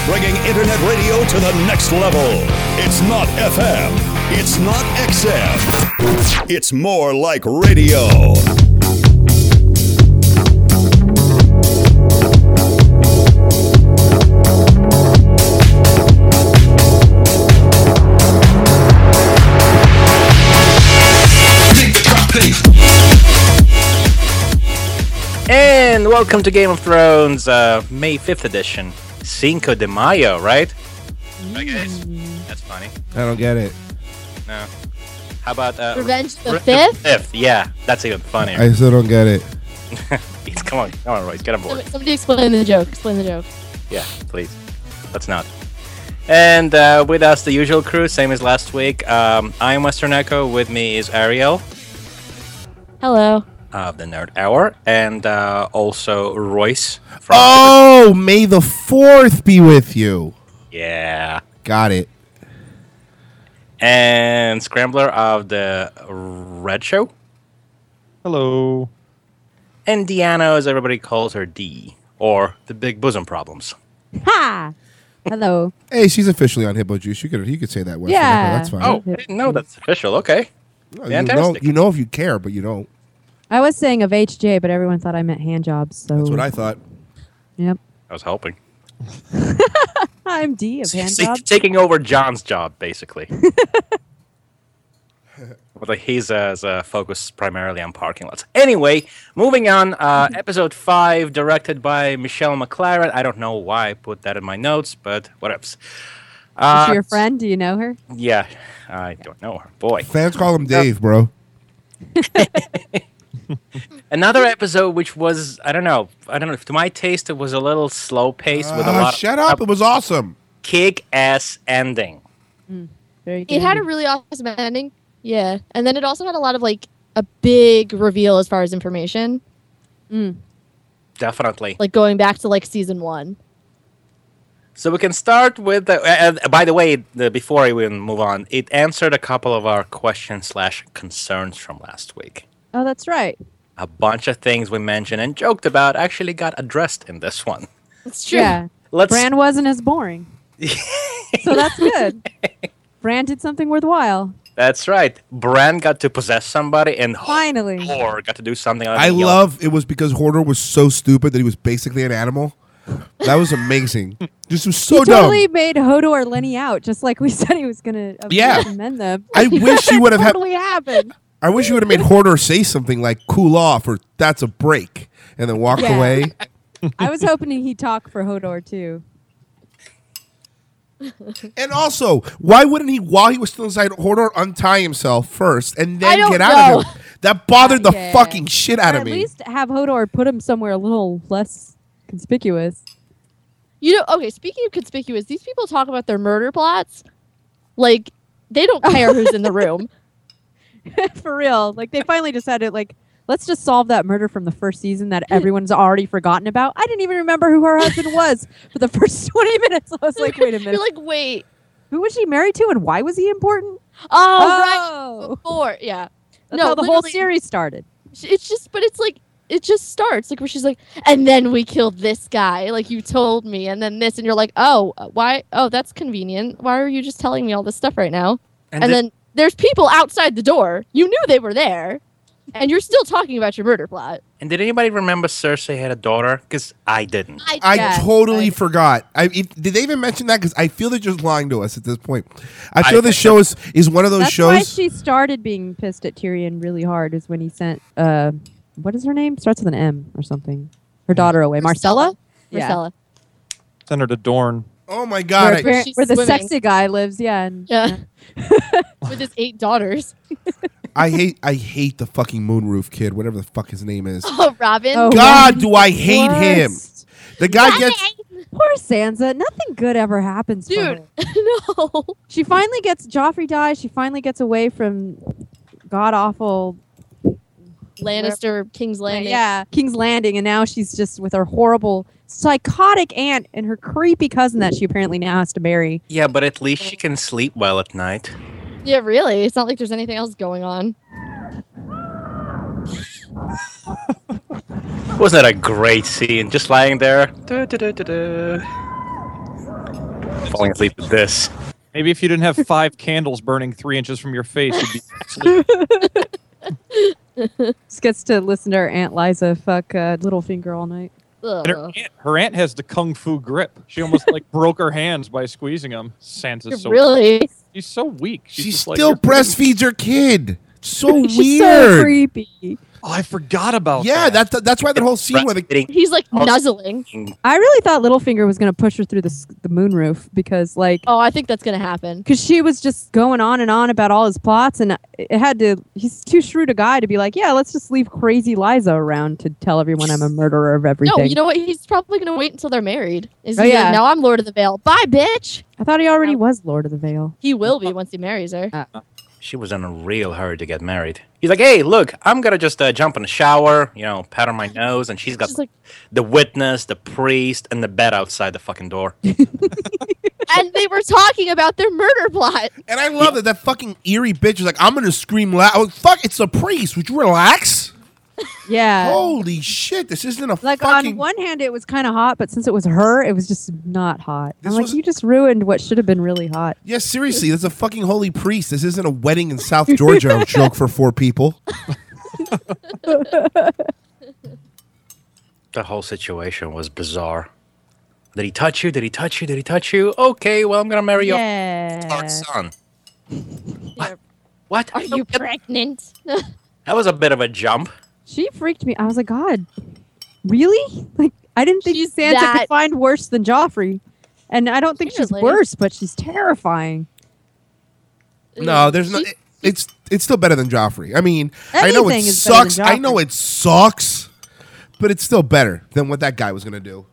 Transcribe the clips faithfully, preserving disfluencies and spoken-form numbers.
bringing internet radio to the next level. It's not F M. It's not X M. It's more like radio. And welcome to Game of Thrones, uh, May fifth edition. Cinco de Mayo, right? Mm. Right, guys? That's funny. I don't get it. No. How about... Uh, Revenge the Re- fifth? fifth, yeah. That's even funnier. I still don't get it. come on, come on, Royce, get on board. Somebody, somebody explain the joke. Explain the joke. Yeah, please. Let's not. And uh, with us, the usual crew, same as last week. Um, I'm Western Echo. With me is Ariel Hello. of the Nerd Hour, and uh, also Royce. From Oh, may the fourth be with you. Yeah. Got it. And Scrambler of the Red Show. Hello. And Deanna, as everybody calls her, D, or the Big Bosom Problems. Ha! Hello. Hey, she's officially on Hippo Juice. You could you could say that. Western Yeah. Echo, that's fine. Oh, I didn't know that's official. Okay. No, you know, fantastic. you know if you care, but you don't. I was saying of H J, but everyone thought I meant hand jobs. So That's what I thought. Yep. I was hoping. I'm D of hand See, jobs. taking over John's job, basically. But like he's uh, is, uh, focused primarily on parking lots. Anyway, moving on. Uh, episode five, directed by Michelle McLaren. I don't know why I put that in my notes, but whatever. Is Uh, she your friend? Do you know her? Yeah, I don't know her. Boy. Fans call him Dave, bro. Another episode which was, I don't know, I don't know, to my taste, it was a little slow paced with a Ah, lot shut of up! It was awesome. kick ass ending. Very good. It had a really awesome ending. Yeah. And then it also had a lot of, like, a big reveal as far as information. Mm. Definitely. Like, going back to, like, season one. So we can start with, the, uh, uh, by the way, the, before we even move on, it answered a couple of our questions slash concerns from last week. Oh, that's right. A bunch of things we mentioned and joked about actually got addressed in this one. It's true. Yeah. Let's Bran wasn't as boring. So that's good. Bran did something worthwhile. That's right. Bran got to possess somebody, and Finally. Hodor got to do something. Other I than yell. love it was because Hodor was so stupid that he was basically an animal. That was amazing. This was so he dumb. totally made Hodor Lenny out, just like we said he was going to Yeah. amend them. I wish he would have had. totally happened. I wish he would have made Hodor say something like "cool off" or "that's a break" and then walk Yeah. away. I was hoping he'd talk for Hodor, too. And also, why wouldn't he, while he was still inside Hodor, untie himself first and I then don't get out know. of him? That bothered the Yeah. fucking shit out Or of at me. least have Hodor put him somewhere a little less conspicuous. You know, okay, speaking of conspicuous, these people talk about their murder plots. Like, they don't care who's in the room. For real. Like, they finally decided, like, let's just solve that murder from the first season that everyone's already forgotten about. I didn't even remember who her husband was for the first twenty minutes. I was like, wait a minute. You're like, wait. Who was she married to and why was he important? Oh, right. Oh. Before, yeah. That's no, how the whole literally- series started. It's just, but it's like, it just starts. Like, where she's like, and then we killed this guy. Like, you told me. And then this. And you're like, oh, why? Oh, that's convenient. Why are you just telling me all this stuff right now? And, And, did, then there's people outside the door. You knew they were there. And you're still talking about your murder plot. and did anybody remember Cersei had a daughter? Because I didn't. I Yeah, totally I- forgot. I, if, did they even mention that? Because I feel they're just lying to us at this point. I feel I- this show is, is one of those That's why shows. she started being pissed at Tyrion really hard is when he sent, uh, what is her name? Starts with an M or something. Her daughter away. Marcella? Yeah. Marcella. Send her to Dorne. Oh my god! Where, I, where- She's where the swimming. sexy guy lives, yeah. And, Yeah. With his eight daughters. I hate I hate the fucking Moonroof kid, whatever the fuck his name is. Oh, Robin. Oh, God, yeah. do I hate him? Worst. The guy gets. Poor Sansa. Nothing good ever happens for Dude, her. no. She finally gets Joffrey dies. She finally gets away from god awful Lannister, King's Landing. yeah, King's Landing, and now she's just with her horrible, psychotic aunt and her creepy cousin that she apparently now has to marry. Yeah, but at least she can sleep well at night. Yeah, really. It's not like there's anything else going on. Wasn't that a great scene? Just lying there. Du- du- du- du- du. Falling asleep with this. Maybe if you didn't have five candles burning three inches from your face, you'd be asleep. Just gets to listen to her Aunt Liza fuck uh, Littlefinger all night. And her, Ugh. aunt, her aunt has the kung fu grip. She almost like broke her hands by squeezing them. Santa's so Really? she's so weak. She's She just still like, breastfeeds her kid. So She's weird. so creepy. Oh, I forgot about yeah, that. that's that's why that whole scene where the Breastfeeding. He's like Oh. nuzzling. I really thought Littlefinger was gonna push her through the s- the moonroof because like Oh, I think that's gonna happen. because she was just going on and on about all his plots, and it had to. He's too shrewd a guy to be like, yeah, let's just leave crazy Liza around to tell everyone I'm a murderer of everything. No, you know what? He's probably gonna wait until they're married. Is Oh, he yeah. like, now I'm Lord of the Vale. Bye, bitch. I thought he already was Lord of the Vale. He will be once he marries her. She was in a real hurry to get married. He's like, hey, look, I'm gonna just uh, jump in the shower, you know, pat on my nose, and she's got She's like, the witness, the priest, and the bed outside the fucking door. and they were talking about their murder plot. and I love that that fucking eerie bitch is like, I'm gonna scream loud. Oh, fuck, it's a priest. Would you relax? Yeah. Holy shit, this isn't a Like fucking. on one hand, it was kind of hot, but since it was her, it was just not hot. This I'm like, was- you just ruined what should have been really hot. Yeah, seriously, this is a fucking holy priest. This isn't a wedding in South Georgia joke for four people. The whole situation was bizarre. Did he touch you? Did he touch you? Did he touch you? Okay, well, I'm gonna marry your Yeah. son. Yeah. What? Are you pregnant? That was a bit of a jump. She freaked me. I was like, God, really? Like, I didn't think She's Santa that- could find worse than Joffrey. And I don't think Apparently. she's worse, but she's terrifying. No, there's no. She- it- it's it's still better than Joffrey. I mean, I know it Anything is better than sucks. I know Joffrey. it sucks, but it's still better than what that guy was gonna do.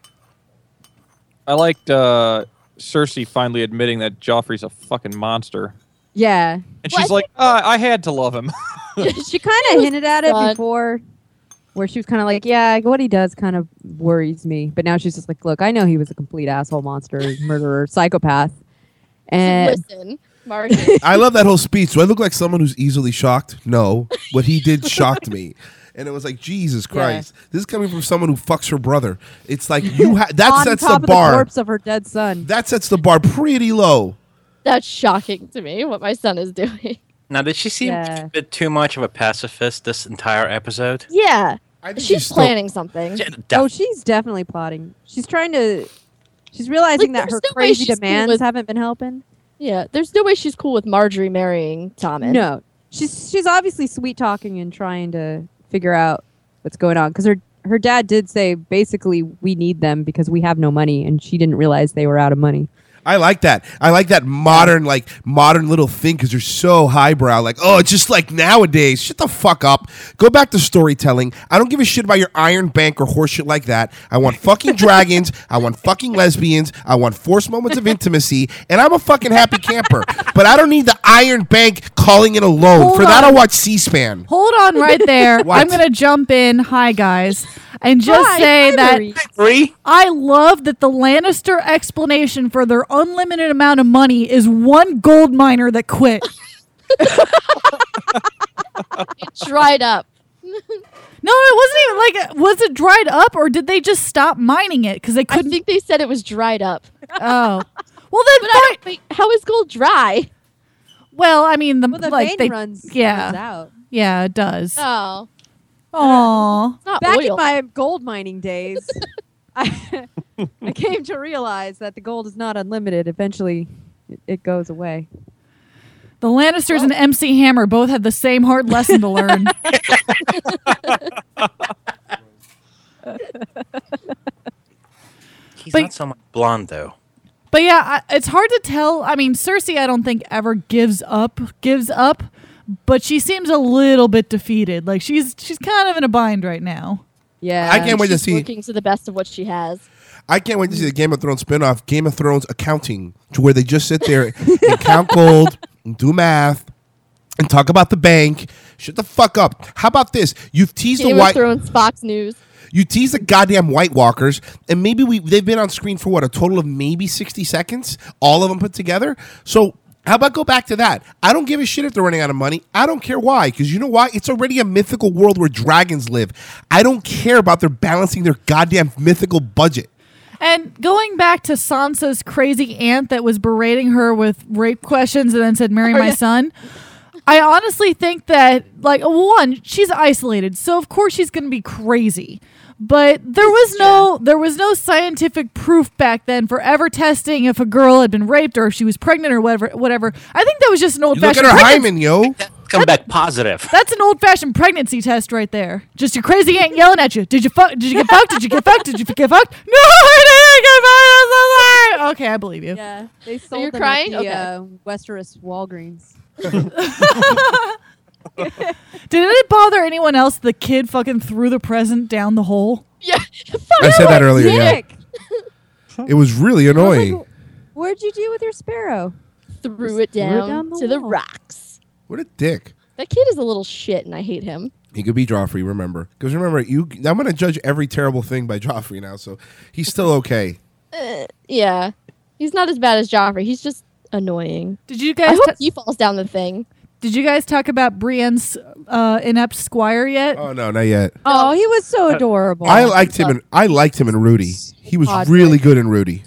I liked uh, Cersei finally admitting that Joffrey's a fucking monster. Yeah. And Well, she's I like, uh, I had to love him. She kind of hinted at it fun. before, where she was kind of like, yeah, what he does kind of worries me. But now she's just like, look, I know he was a complete asshole, monster, murderer, psychopath. And Listen, Margaret. I love that whole speech. Do I look like someone who's easily shocked? No. What he did shocked me. And it was like, Jesus Christ. This is coming from someone who fucks her brother. It's like, you ha- that on sets top the of bar. the corpse of her dead son. That sets the bar pretty low. That's shocking to me what my son is doing. Now, did she seem Yeah. a bit too much of a pacifist this entire episode? Yeah, I think she's still- planning something. Yeah, Oh, def- she's definitely plotting. She's trying to. She's realizing Like, that there's her no way crazy she's cool demands with- haven't been helping. Yeah, there's no way she's cool with Marjorie marrying Tommen. No, she's she's obviously sweet talking and trying to figure out what's going on because her her dad did say basically we need them because we have no money, and she didn't realize they were out of money. I like that. I like that modern, like modern little thing because you're so highbrow. Like, oh, it's just like nowadays. Shut the fuck up. Go back to storytelling. I don't give a shit about your Iron Bank or horseshit like that. I want fucking dragons. I want fucking lesbians. I want forced moments of intimacy, and I'm a fucking happy camper. But I don't need the Iron Bank calling in a loan. Hold For that, on. I'll watch C-SPAN. Hold on right there. What? I'm going to jump in. Hi, guys. And just Hi, say hi, that Marie. Three? I love that the Lannister explanation for their unlimited amount of money is one gold miner that quit. It dried up. No, it wasn't even like, was it dried up or did they just stop mining it? Because they I couldn't. think they said it was dried up. Oh. Well, then, But I fine. don't, wait, how is gold dry? Well, I mean, the, Well, the like vein they, runs, yeah. runs out. yeah, it does. Oh, Aw. it's not Back oil. in my gold mining days, I, I came to realize that the gold is not unlimited. Eventually, it, it goes away. The Lannisters and M C Hammer both had the same hard lesson to learn. He's But- not so much blonde, though. But yeah, I, it's hard to tell. I mean, Cersei, I don't think ever gives up, gives up, but she seems a little bit defeated. Like she's she's kind of in a bind right now. Yeah, I can't wait to She's see. working to the best of what she has. I can't wait to see the Game of Thrones spinoff, Game of Thrones Accounting, to where they just sit there and count gold, and do math, and talk about the bank. Shut the fuck up. How about this? You've teased Game the of white. Thrones, Fox News. You tease the goddamn White Walkers, and maybe we they've been on screen for what, a total of maybe sixty seconds, all of them put together. So how about go back to that? I don't give a shit if they're running out of money. I don't care why, because you know why? It's already a mythical world where dragons live. I don't care about their balancing their goddamn mythical budget. And going back to Sansa's crazy aunt that was berating her with rape questions and then said, marry Oh, my yeah. son. I honestly think that, like, one, she's isolated, so of course she's going to be crazy. But there was no there was no scientific proof back then for ever testing if a girl had been raped or if she was pregnant or whatever. Whatever. I think that was just an old You look at fashioned her pregnancy. hymen, yo. Come back positive. That's an old fashioned pregnancy test right there. Just your crazy aunt yelling at you. Did you fuck? Did you get fucked? Did you get fucked? Did you get fucked? No, I didn't get fucked. I'm so sorry. Okay, I believe you. Yeah, they sold you're them crying? at the Okay. uh, Westeros Walgreens. Did it bother anyone else the kid fucking threw the present down the hole? Yeah. I said that earlier. Yeah, Nick, it was really I was annoying. like, what'd you do with your sparrow? Threw it Threw it down, down the to the wall. rocks. What a dick. That kid is a little shit, and I hate him. He could be Joffrey. Remember, because remember, you. I'm gonna judge every terrible thing by Joffrey now, so he's still okay. Yeah, he's not as bad as Joffrey. He's just annoying. Did you I guys hope ta- he falls down the thing. Did you guys talk about Brienne's uh, inept squire yet? Oh no, not yet. Oh, he was so adorable. I liked him in I liked him in Rudy. He was Podrick. really good in Rudy.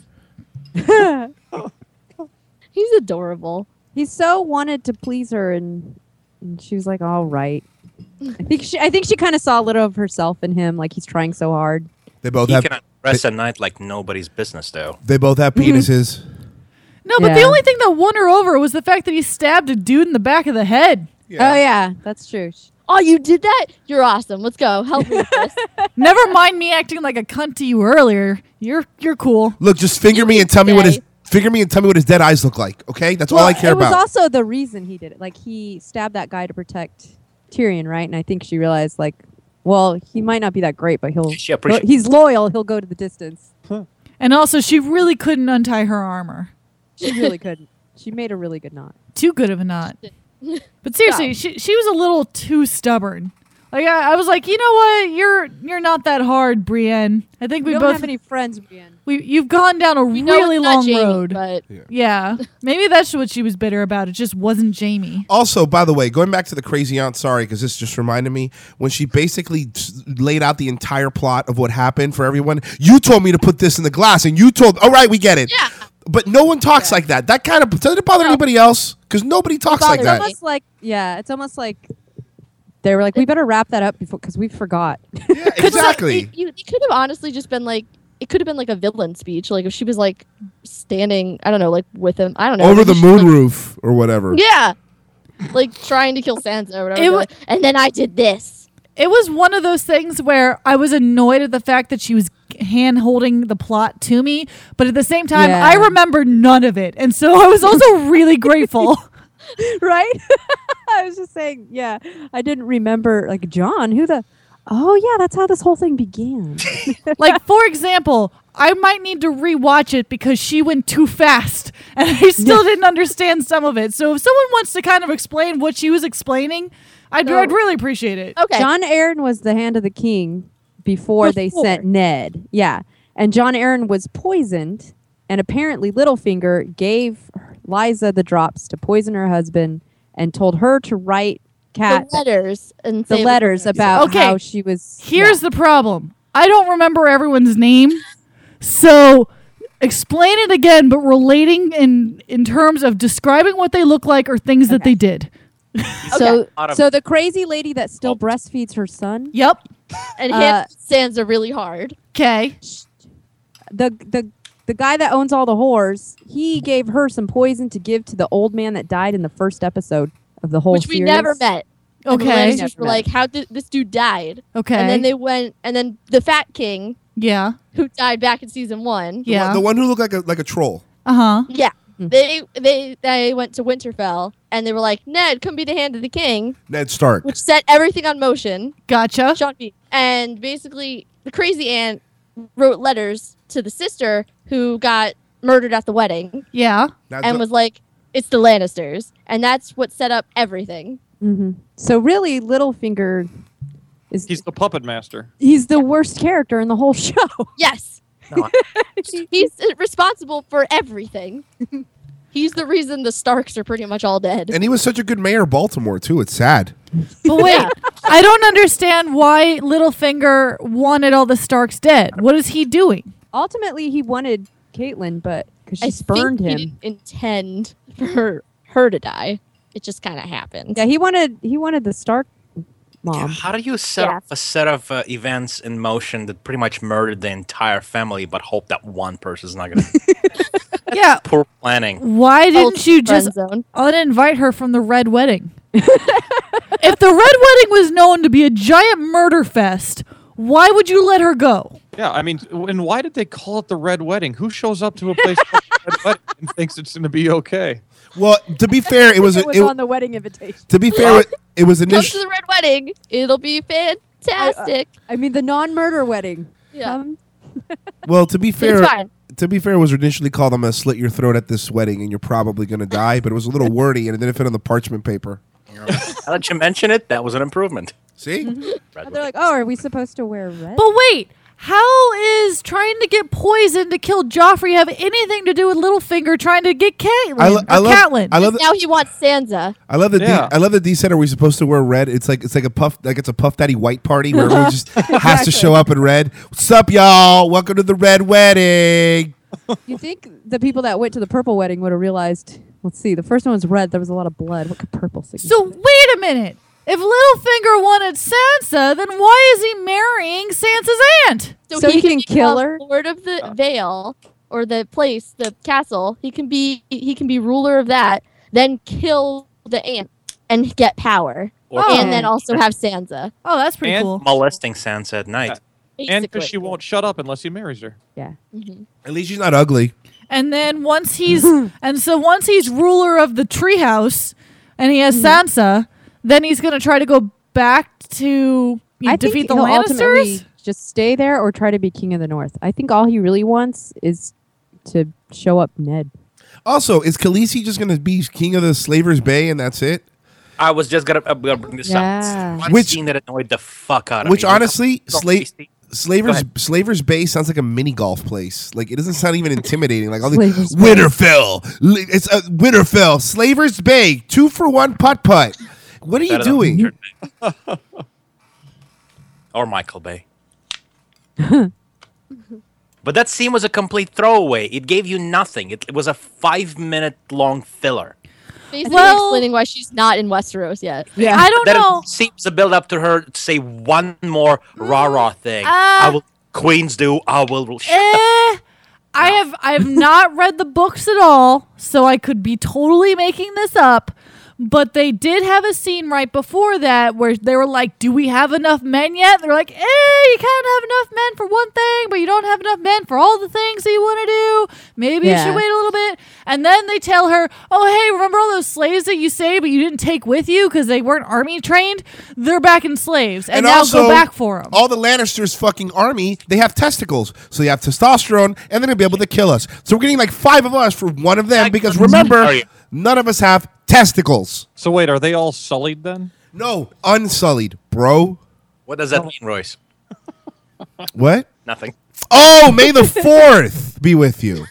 He's adorable. He so wanted to please her, and, and she was like, "All right." I think she. I think she kind of saw a little of herself in him, like he's trying so hard. They both He have can rest at night like nobody's business, though. they both have penises. No, but the Yeah. only thing that won her over was the fact that he stabbed a dude in the back of the head. Oh yeah, that's true. Oh, you did that? You're awesome. Let's go. Help me with this. Never mind me acting like a cunt to you earlier. You're you're cool. Look, just finger me and tell me what his finger me and tell me what his dead eyes look like. Okay, that's all I care it was about. also the reason he did it. Like he stabbed that guy to protect Tyrion, right? And I think she realized, like, well, he might not be that great, but he'll. She he'll appreciate- he's loyal. He'll go to the distance. And also, she really couldn't untie her armor. She really couldn't. She made a really good knot. Too good of a knot. But seriously, she she was a little too stubborn. Like I, I was like, you know what? You're you're not that hard, Brienne. I think We we don't both have any friends, Brienne. we you've gone down a We know really it's not long Jamie, road. but Yeah, maybe that's what she was bitter about. It just wasn't Jamie. Also, by the way, going back to the crazy aunt, sorry, because this just reminded me when she basically s- laid out the entire plot of what happened for everyone. You told me to put this in the glass, and you told, all right, we get it. Yeah. But no one talks like that. That kind of doesn't it bother No. anybody else? Because nobody talks like bothers that. It's almost like yeah. It's almost like they were like, we better wrap that up before because we forgot. Yeah, exactly. It, you, it could have honestly just been like it could have been like a villain speech. Like if she was like standing, I don't know, like with him. I don't know. Over maybe the she, moon like- roof or whatever. Yeah. Like trying to kill Sansa or whatever. It It wa- and then I did this. It was one of those things where I was annoyed at the fact that she was hand holding the plot to me, but at the same time, Yeah. I remember none of it, and so I was also really grateful. Right? I was just saying, yeah. I didn't remember like John. Who the? Oh yeah, that's how this whole thing began. Like, for example, I might need to rewatch it because she went too fast, and I still didn't understand some of it. So if someone wants to kind of explain what she was explaining, I'd, So- I'd really appreciate it. Okay. John Aaron was the hand of the king before, they Before. sent Ned. Yeah. And John Aaron was poisoned, and apparently Littlefinger gave Liza the drops to poison her husband and told her to write Cat the letters and the say letters about Okay. how she was. Here's yeah. the problem. I don't remember everyone's name. So explain it again, but relating in in terms of describing what they look like or things that Okay. they did. So, Lot of- so the crazy lady that still breastfeeds her son. Yep. and Uh, hit Sansa really hard. Okay. the the the guy that owns all the whores, he gave her some poison to give to the old man that died in the first episode of the whole Which we series. never met. And the Okay. Lannisters Never were met. like, how did this dude died? Okay. And then they went and then the Fat King, yeah. who died back in season one. The Yeah. one- The one who looked like a like a troll. Uh huh. Yeah. Mm. They they they went to Winterfell and they were like, Ned, come be the hand of the king, Ned Stark. which set everything on motion. Gotcha. Sean P. And basically, the crazy aunt wrote letters to the sister who got murdered at the wedding Yeah. Now, and the- was like, it's the Lannisters. And that's what set up everything. hmm So really, Littlefinger is He's the puppet master. he's the worst character in the whole show. Yes. No, He's uh, responsible for everything. He's the reason the Starks are pretty much all dead. and he was such a good mayor of Baltimore too. It's sad. But wait, Yeah. I don't understand why Littlefinger wanted all the Starks dead. What is he doing? ultimately he wanted Caitlyn, but because she I spurned think him. He didn't intend for her to die. It just kind of happened. Yeah, he wanted he wanted the Stark mom. How do you set Yeah. up a set of uh, events in motion that pretty much murdered the entire family, but hope that one person's not going to? Yeah. Poor planning. Why didn't Ultimate you friend just zone. uninvite her from the Red Wedding? If the Red Wedding was known to be a giant murder fest, why would you let her go? Yeah, I mean, and why did they call it the Red Wedding? Who shows up to a place called the Red Wedding and thinks it's going to be okay? Well, to be fair, it was It a, was it, on the wedding invitation. to be fair, it was Come to initially the red wedding. It'll be fantastic. I mean, the non-murder wedding. yeah. Come. well. To be fair, It's fine. to be fair, it was initially called "I'm gonna slit your throat at this wedding, and you're probably gonna die." But it was a little wordy, and it didn't fit on the parchment paper. Now that you mention it, that was an improvement. See, And they're like, oh, are we supposed to wear red? But wait, how is trying to get poison to kill Joffrey have anything to do with Littlefinger trying to get Caitlyn I, lo- or I love, Catelyn? I love, the, Now he wants Sansa. I love the, Yeah. D, I love the D set. Are we supposed to wear red? It's like it's like a puff, like it's a Puff Daddy white party where everyone just has to show up in red. What's up, y'all? Welcome to the red wedding. You think the people that went to the purple wedding would have realized? Let's see. The first one was red. There was a lot of blood. What could purple signify? So wait a minute. If Littlefinger wanted Sansa, then why is he marrying Sansa's aunt? So he can kill become her? Lord of the Vale, or the place, the castle. He can be he can be ruler of that. Then kill the aunt and get power, Or Oh. and then also have Sansa. Oh, that's pretty And cool. molesting Sansa at night. And because basically. she won't shut up unless he marries her. Yeah. Mhm. At least she's not ugly. And then once he's and so once he's ruler of the treehouse and he has Sansa, then he's gonna try to go back to you know, I defeat think the he'll Lannisters. ultimately just stay there or try to be king of the north. I think all he really wants is to show up Ned. Also, is Khaleesi just gonna be king of the Slavers Bay and that's it? I was just gonna, uh, gonna bring this Yeah. up. One Which- scene that annoyed the fuck out of Which me. honestly, Don't Sla- waste the- Slavers ahead. Slavers Bay sounds like a mini golf place. Like it doesn't sound even intimidating. Like all the Slavers Bay. Winterfell. Li- It's a Winterfell. Slavers Bay. Two for one putt putt. What are you Better than doing? Richard Bay. Or Michael Bay. But that scene was a complete throwaway. It gave you nothing. It, it was a five-minute long filler. Basically Well- explaining why she's not in Westeros yet. Yeah. I don't That know. it seems to build up to her to say one more rah rah thing. Uh, I will. Queens do. I will. Shut the Eh, I have I have not read the books at all, so I could be totally making this up. But they did have a scene right before that where they were like, "Do we have enough men yet?" They're like, "Eh, you can't have enough men for one thing, but you don't have enough men for all the things that you want to do. Maybe you Yeah. should wait a little bit." And then they tell her, "Oh, hey, remember all those slaves that you saved, but you didn't take with you because they weren't army trained? They're back in slaves, and, now also, go back for them." all the Lannisters' fucking army, they have testicles. So you have testosterone, and they're going to be able to kill us. So we're getting like five of us for one of them Like, because are remember, you- none of us have testicles. So wait, are they all sullied then? No, unsullied, bro. What does that mean, Royce? What? Nothing. Oh, May the fourth be with you.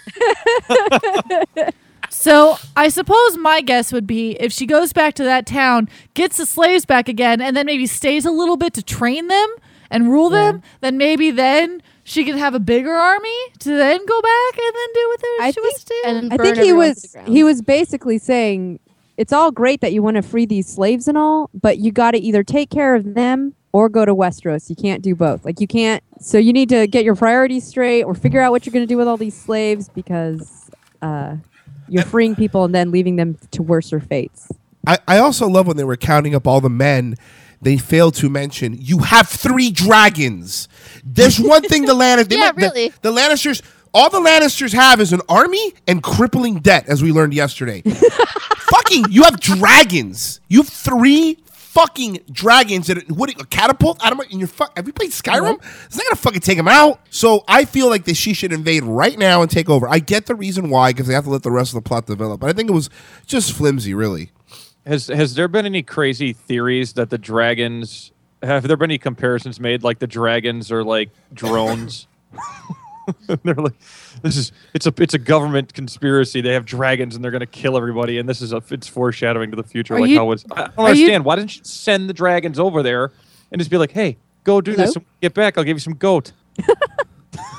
So I suppose my guess would be if she goes back to that town, gets the slaves back again, and then maybe stays a little bit to train them and rule them, then maybe then she can have a bigger army to then go back and then do what I she wants to do. And I burn think he everyone to was the ground. he was basically saying it's all great that you want to free these slaves and all, but you got to either take care of them or go to Westeros. You can't do both. Like you can't. So you need to get your priorities straight or figure out what you're going to do with all these slaves because uh, you're freeing people and then leaving them to worser fates. I, I also love when they were counting up all the men. They failed to mention you have three dragons. There's one thing the Lannisters. Yeah, the- really. The, Lannisters. All the Lannisters have is an army and crippling debt, as we learned yesterday. Fucking, you have dragons. You have three fucking dragons that what a catapult out of my in your fuck. Have you played Skyrim? It's not gonna fucking take them out. So I feel like that she should invade right now and take over. I get the reason why because they have to let the rest of the plot develop, but I think it was just flimsy, really. Has has there been any crazy theories that the dragons have there been any comparisons made like the dragons are like drones? They're like this is it's a it's a government conspiracy. They have dragons and they're going to kill everybody and this is a it's foreshadowing to the future Are like you- how was I don't are you- understand why didn't you send the dragons over there and just be like, "Hey, go do this Hello? and get back. I'll give you some goat."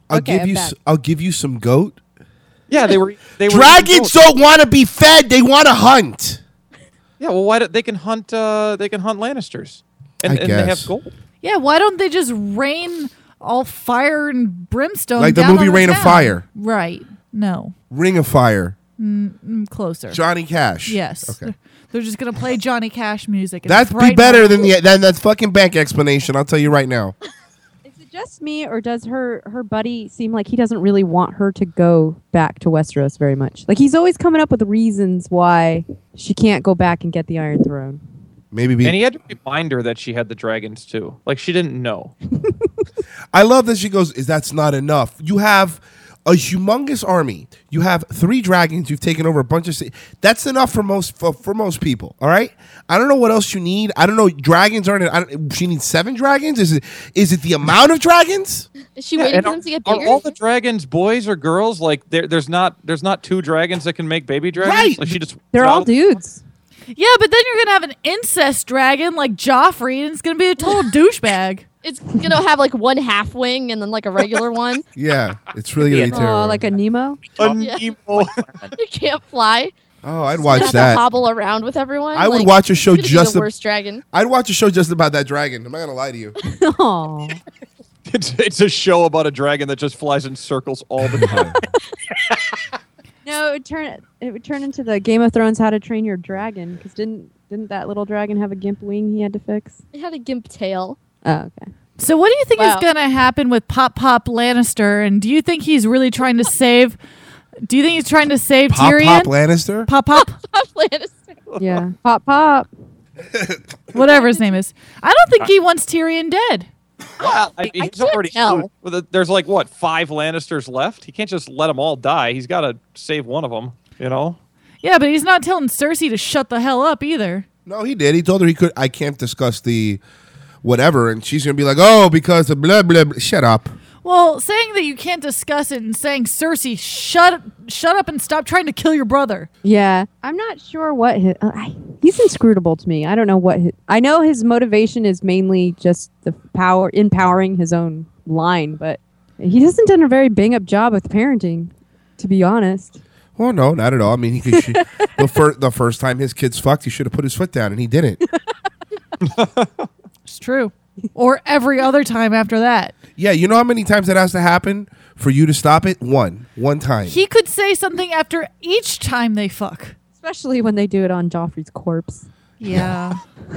I'll Okay, give I'm you. back. s- I'll give you some goat. Yeah, they were. They were Dragons don't want to be fed. They want to hunt. Yeah, well, why do, they can hunt? Uh, they can hunt Lannisters, and, I and they have guess. gold. Yeah, why don't they just rain all fire and brimstone? Like the down movie on Reign of town? Fire. Right. No. Ring of Fire. Mm, closer. Johnny Cash. Yes. Okay. They're just gonna play Johnny Cash music. and That'd be frighten better them. than the than that fucking bank explanation. I'll tell you right now. Is it just me, or does her her buddy seem like he doesn't really want her to go back to Westeros very much? Like he's always coming up with reasons why she can't go back and get the Iron Throne. Maybe be. And he had to remind her that she had the dragons too. Like she didn't know. I love that she goes, is that's not enough. You have a humongous army. You have three dragons. You've taken over a bunch of cities. That's enough for most for, for most people. All right. I don't know what else you need. I don't know. Dragons aren't. I don't, she needs seven dragons. Is it? Is it the amount of dragons? Is she Yeah, waiting and for are, them to get are bigger? all the dragons boys or girls? Like there, there's not there's not two dragons that can make baby dragons. Right. Like she just They're all dudes. Yeah, but then you're gonna have an incest dragon like Joffrey, and it's gonna be a total douchebag. It's gonna have like one half wing and then like a regular one. Yeah. It's really gonna be Yeah. terrible. Oh, like a Nemo. A Yeah. Nemo. It can't fly. oh, I'd You watch have to that. hobble around with everyone. I would Like, watch a it's show gonna be just the ab- worst dragon. I'd watch a show just about that dragon. I'm not gonna lie to you. Oh, It's, it's a show about a dragon that just flies in circles all the time. no, it would turn it would turn into the Game of Thrones How to Train Your Dragon, because didn't didn't that little dragon have a gimp wing he had to fix? It had a gimp tail. Oh, okay. So, what do you think Wow. is gonna happen with Pop Pop Lannister? And do you think he's really trying to save? Do you think he's trying to save Pop Tyrion? Pop Lannister. Pop Pop, Lannister. Yeah, pop pop. whatever his name is. I don't think he wants Tyrion dead. Well, I I mean, he's can't already tell. screwed. Well, the- There's like what five Lannisters left. He can't just let them all die. He's got to save one of them. You know. Yeah, but he's not telling Cersei to shut the hell up either. No, he did. He told her he could. I can't discuss the whatever, and she's gonna be like, "Oh, because of blah blah." blah. Shut up. Well, saying that you can't discuss it and saying Cersei, shut shut up and stop trying to kill your brother. Yeah, I'm not sure what his, uh, I, he's inscrutable to me. I don't know what his, I know his motivation is mainly just the power empowering his own line, but he hasn't done a very bang up job with parenting, to be honest. Well, no, not at all. I mean, he could. Sh- the first the first time his kids fucked, he should have put his foot down, and he didn't. It's true. Or every other time after that. Yeah, you know how many times that has to happen for you to stop it? One, one time. He could say something after each time they fuck. Especially when they do it on Joffrey's corpse. Yeah.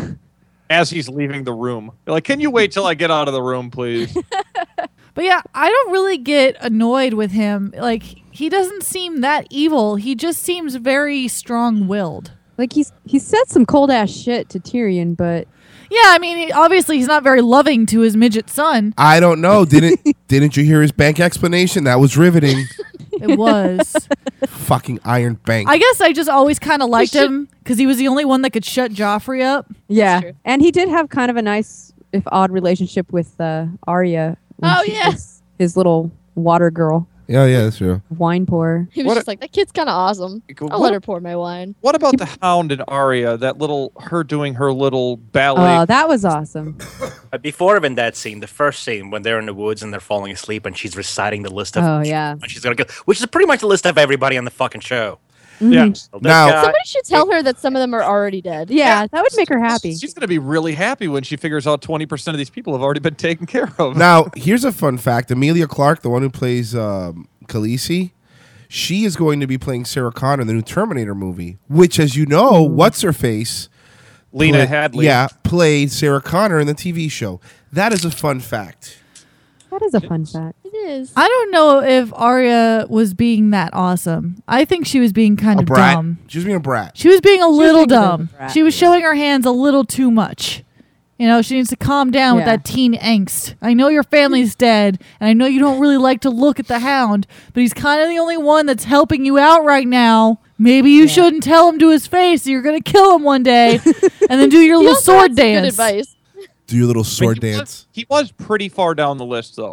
As he's leaving the room, You're like, can you wait till I get out of the room, please? But yeah, I don't really get annoyed with him. Like, he doesn't seem that evil. He just seems very strong-willed. Like he's he said some cold ass shit to Tyrion, but Yeah, I mean, he- obviously he's not very loving to his midget son. I don't know. Didn't didn't you hear his bank explanation? That was riveting. It was. Fucking Iron Bank. I guess I just always kind of liked should- him because he was the only one that could shut Joffrey up. yeah, true. and he did have kind of a nice, if odd, relationship with uh, Arya. when Oh, she yeah. was his little water girl, yeah, yeah, that's true. wine pourer. He was What just a- like, that kid's kind of awesome. I'll What- let her pour my wine. What about the Hound and Arya? That little her doing her little ballet. Oh, that was awesome. But before even that scene, the first scene when they're in the woods and they're falling asleep and she's reciting the list of Oh, yeah. and she's gonna kill, which is pretty much the list of everybody on the fucking show. yeah. So this Now- guy- Somebody should tell her that some of them are already dead. Yeah, that would make her happy. She's gonna be really happy when she figures out twenty percent of these people have already been taken care of. Now, here's a fun fact. Amelia Clark, the one who plays um, Khaleesi, she is going to be playing Sarah Connor in the new Terminator movie, which, as you know, what's her face? Lena Play- Hadley. Yeah, played Sarah Connor in the T V show. That is a fun fact. That is a fun fact. It is. I don't know if Arya was being that awesome. I think she was being kind A of brat. dumb. She was being a brat. She was being a little being a little dumb. brat. She was showing her hands a little too much. You know, she needs to calm down with Yeah. that teen angst. I know your family's dead, and I know you don't really like to look at the Hound, but he's kind of the only one that's helping you out right now. Maybe you shouldn't tell him to his face that you're going to kill him one day, and then do your He little also sword had some Good dance. advice. Do your little I mean, sword he was- dance. he was pretty far down the list though.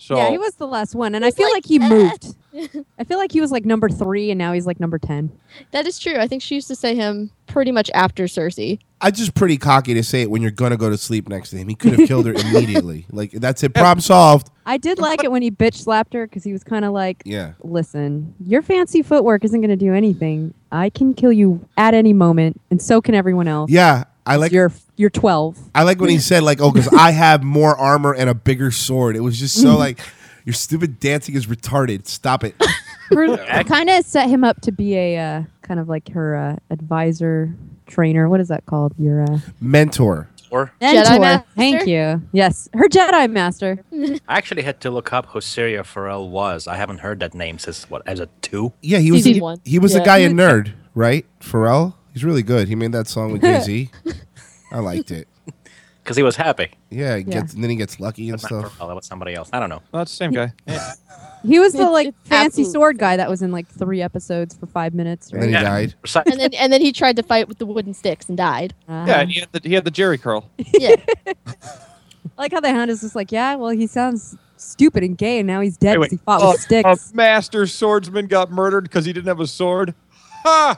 So yeah, he was the last one, and I He's feel like, like, he "Eh." moved. I feel like he was like number three, and now he's like number ten. That is true. I think she used to say him pretty much after Cersei. I'm just pretty cocky to say it when you're gonna go to sleep next to him. He could have killed her immediately. Like that's it. Problem solved. I did like it when he bitch slapped her because he was kind of like, Yeah. listen, your fancy footwork isn't going to do anything. I can kill you at any moment, and so can everyone else. Yeah. I like. You're you're twelve. I like when he said like, "Oh, because I have more armor and a bigger sword." It was just so like, your stupid dancing is retarded. Stop it. Kind of set him up to be a uh, kind of like her uh, advisor, trainer. What is that called? Your uh, Mentor. Or Jedi mentor. master? Thank you. Yes, her Jedi master. I actually had to look up who Syria Farrell was. I haven't heard that name since what, as a two? Yeah, he was. Season He, one. he was the Yeah. guy in Nerd, right? Pharrell. He's really good. He made that song with Jay Z. I liked it. Because he was happy. Yeah, he Yeah. gets and then he gets lucky and Not stuff. Farrell, that was somebody else. I don't know. No, it's the same guy. Yeah. He was the It's- like it's fancy absolute- sword guy that was in like three episodes for five minutes. And Right? then he Yeah. died. Besi- And then and then he tried to fight with the wooden sticks and died. Uh-huh. Yeah, and he had the, he had the Jerry curl. Yeah. I like how the Hound is just like, yeah, well, he sounds stupid and gay, and now he's dead Wait, because he fought wait. with sticks. A master swordsman got murdered because he didn't have a sword. Ha!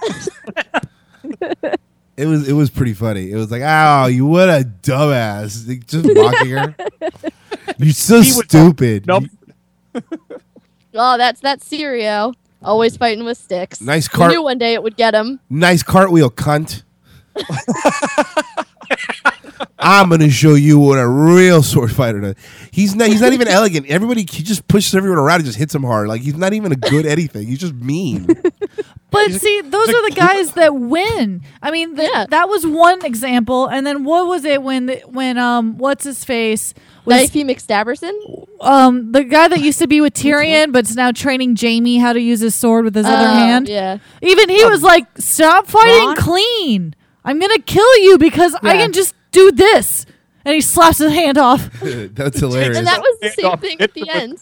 It was it was pretty funny. It was like, oh, you what a dumbass. Like, just mocking her. You're so He was- stupid. Nope. Oh, that's that's Sirio. Always fighting with sticks. Nice We cart- knew one day it would get him. Nice cartwheel, cunt. I'm gonna show you what a real sword fighter does. He's not. He's not even elegant. Everybody, he just pushes everyone around and just hits him hard. Like he's not even a good anything. He's just mean. But see, those are the guys that win. I mean, th- Yeah. that was one example. And then what was it when the, when um what's his face was Knifey McStabberson. um the guy that used to be with Tyrion, but's now training Jamie how to use his sword with his other Oh, hand. Yeah. Even he was like, "Stop fighting Ron? clean. I'm gonna kill you because I Yeah. can just do this." And he slaps his hand off. That's hilarious. And that was the Hand same off thing at the Hitler. end.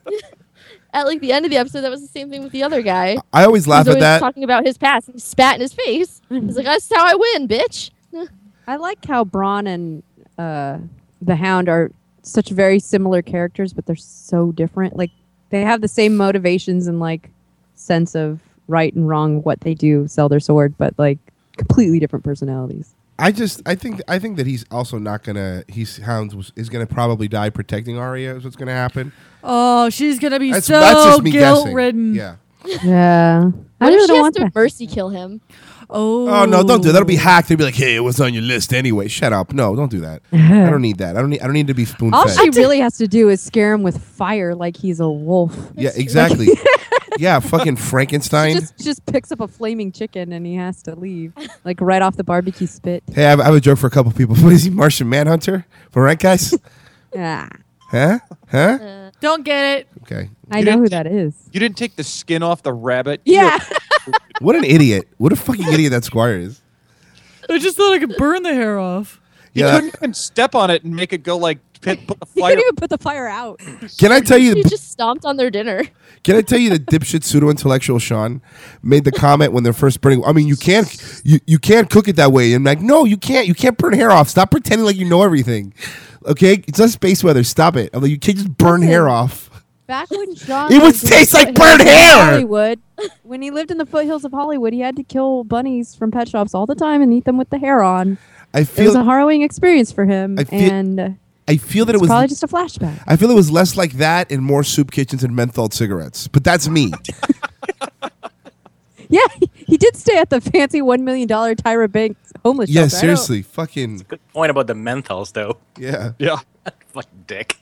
At like the end of the episode, that was the same thing with the other guy. I always laugh He was at always that. talking about his past. He spat in his face. He's like, "That's how I win, bitch." I like how Braun and uh, the Hound are such very similar characters, but they're so different. Like they have the same motivations and like sense of right and wrong, what they do, sell their sword, but like completely different personalities. I just, I think, I think that he's also not gonna. He's Hounds was, is gonna probably die protecting Arya. Is what's gonna happen. Oh, she's gonna be That's, so that's just me guilt guessing. ridden. Yeah. Yeah, I What if really she don't has want to that. mercy kill him? Oh. Oh no! Don't do that. That'll be hacked. They'll be like, "Hey, it was on your list anyway." Shut up. No, don't do that. I don't need that. I don't need. I don't need to be spoon All fed. she really has to do is scare him with fire, like he's a wolf. Yeah, exactly. Yeah, fucking Frankenstein. She just just picks up a flaming chicken and he has to leave, like right off the barbecue spit. Hey, I have, I have a joke for a couple people. What is he, Martian Manhunter? All right, guys? Yeah, Huh? Huh? Don't get it. Okay. I You know didn't- who that is. You didn't take the skin off the rabbit. You Yeah, What an idiot. What a fucking idiot that Squire is. I just thought I could burn the hair off. You Yeah. couldn't even step on it and make it go like pit, put the he fire. couldn't even put the fire out. Can I tell you? He The, just stomped on their dinner. can I tell you the dipshit pseudo intellectual Sean made the comment when they're first burning? I mean, you can't you, you can't cook it that way. And like, no, you can't. You can't burn hair off. Stop pretending like you know everything. Okay, it's not space weather. Stop it. I'm like, you can't just burn Listen. hair off. Back when Sean It would lived in taste the like foothills burnt of hair! Hollywood, when he lived in the foothills of Hollywood, he had to kill bunnies from pet shops all the time and eat them with the hair on. I It was feel a harrowing experience for him, I feel- and uh, I feel that it it's was probably just a flashback. I feel it was less like that and more soup kitchens and menthol cigarettes. But that's me. Yeah, he, he did stay at the fancy one million dollar Tyra Banks homeless Yeah, shelter. I don't- seriously. Fucking Good point about the menthols, though. yeah. Yeah. Fucking dick.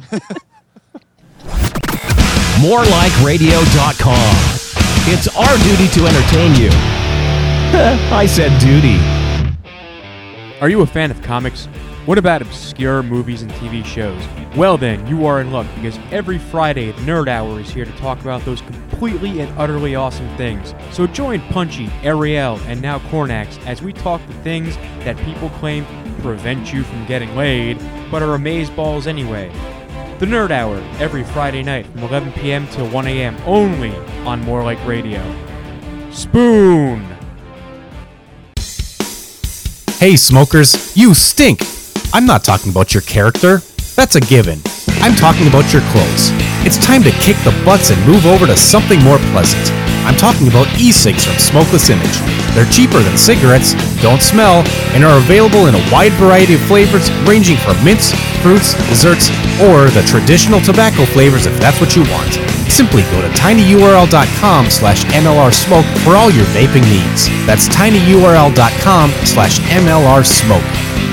more like radio dot com. It's our duty to entertain you. I said duty. Are you a fan of comics? What about obscure movies and T V shows? Well then, you are in luck because every Friday, the Nerd Hour is here to talk about those completely and utterly awesome things. So join Punchy, Ariel, and now Cornax as we talk the things that people claim prevent you from getting laid, but are amazeballs anyway. The Nerd Hour, every Friday night from eleven p.m. till one a.m. only on More Like Radio. Spoon! Hey smokers, you stink! I'm not talking about your character. That's a given. I'm talking about your clothes. It's time to kick the butts and move over to something more pleasant. I'm talking about e-cigs from Smokeless Image. They're cheaper than cigarettes, don't smell, and are available in a wide variety of flavors ranging from mints, fruits, desserts, or the traditional tobacco flavors if that's what you want. Simply go to tinyurl.com slash mlrsmoke for all your vaping needs. That's tinyurl.com slash mlrsmoke.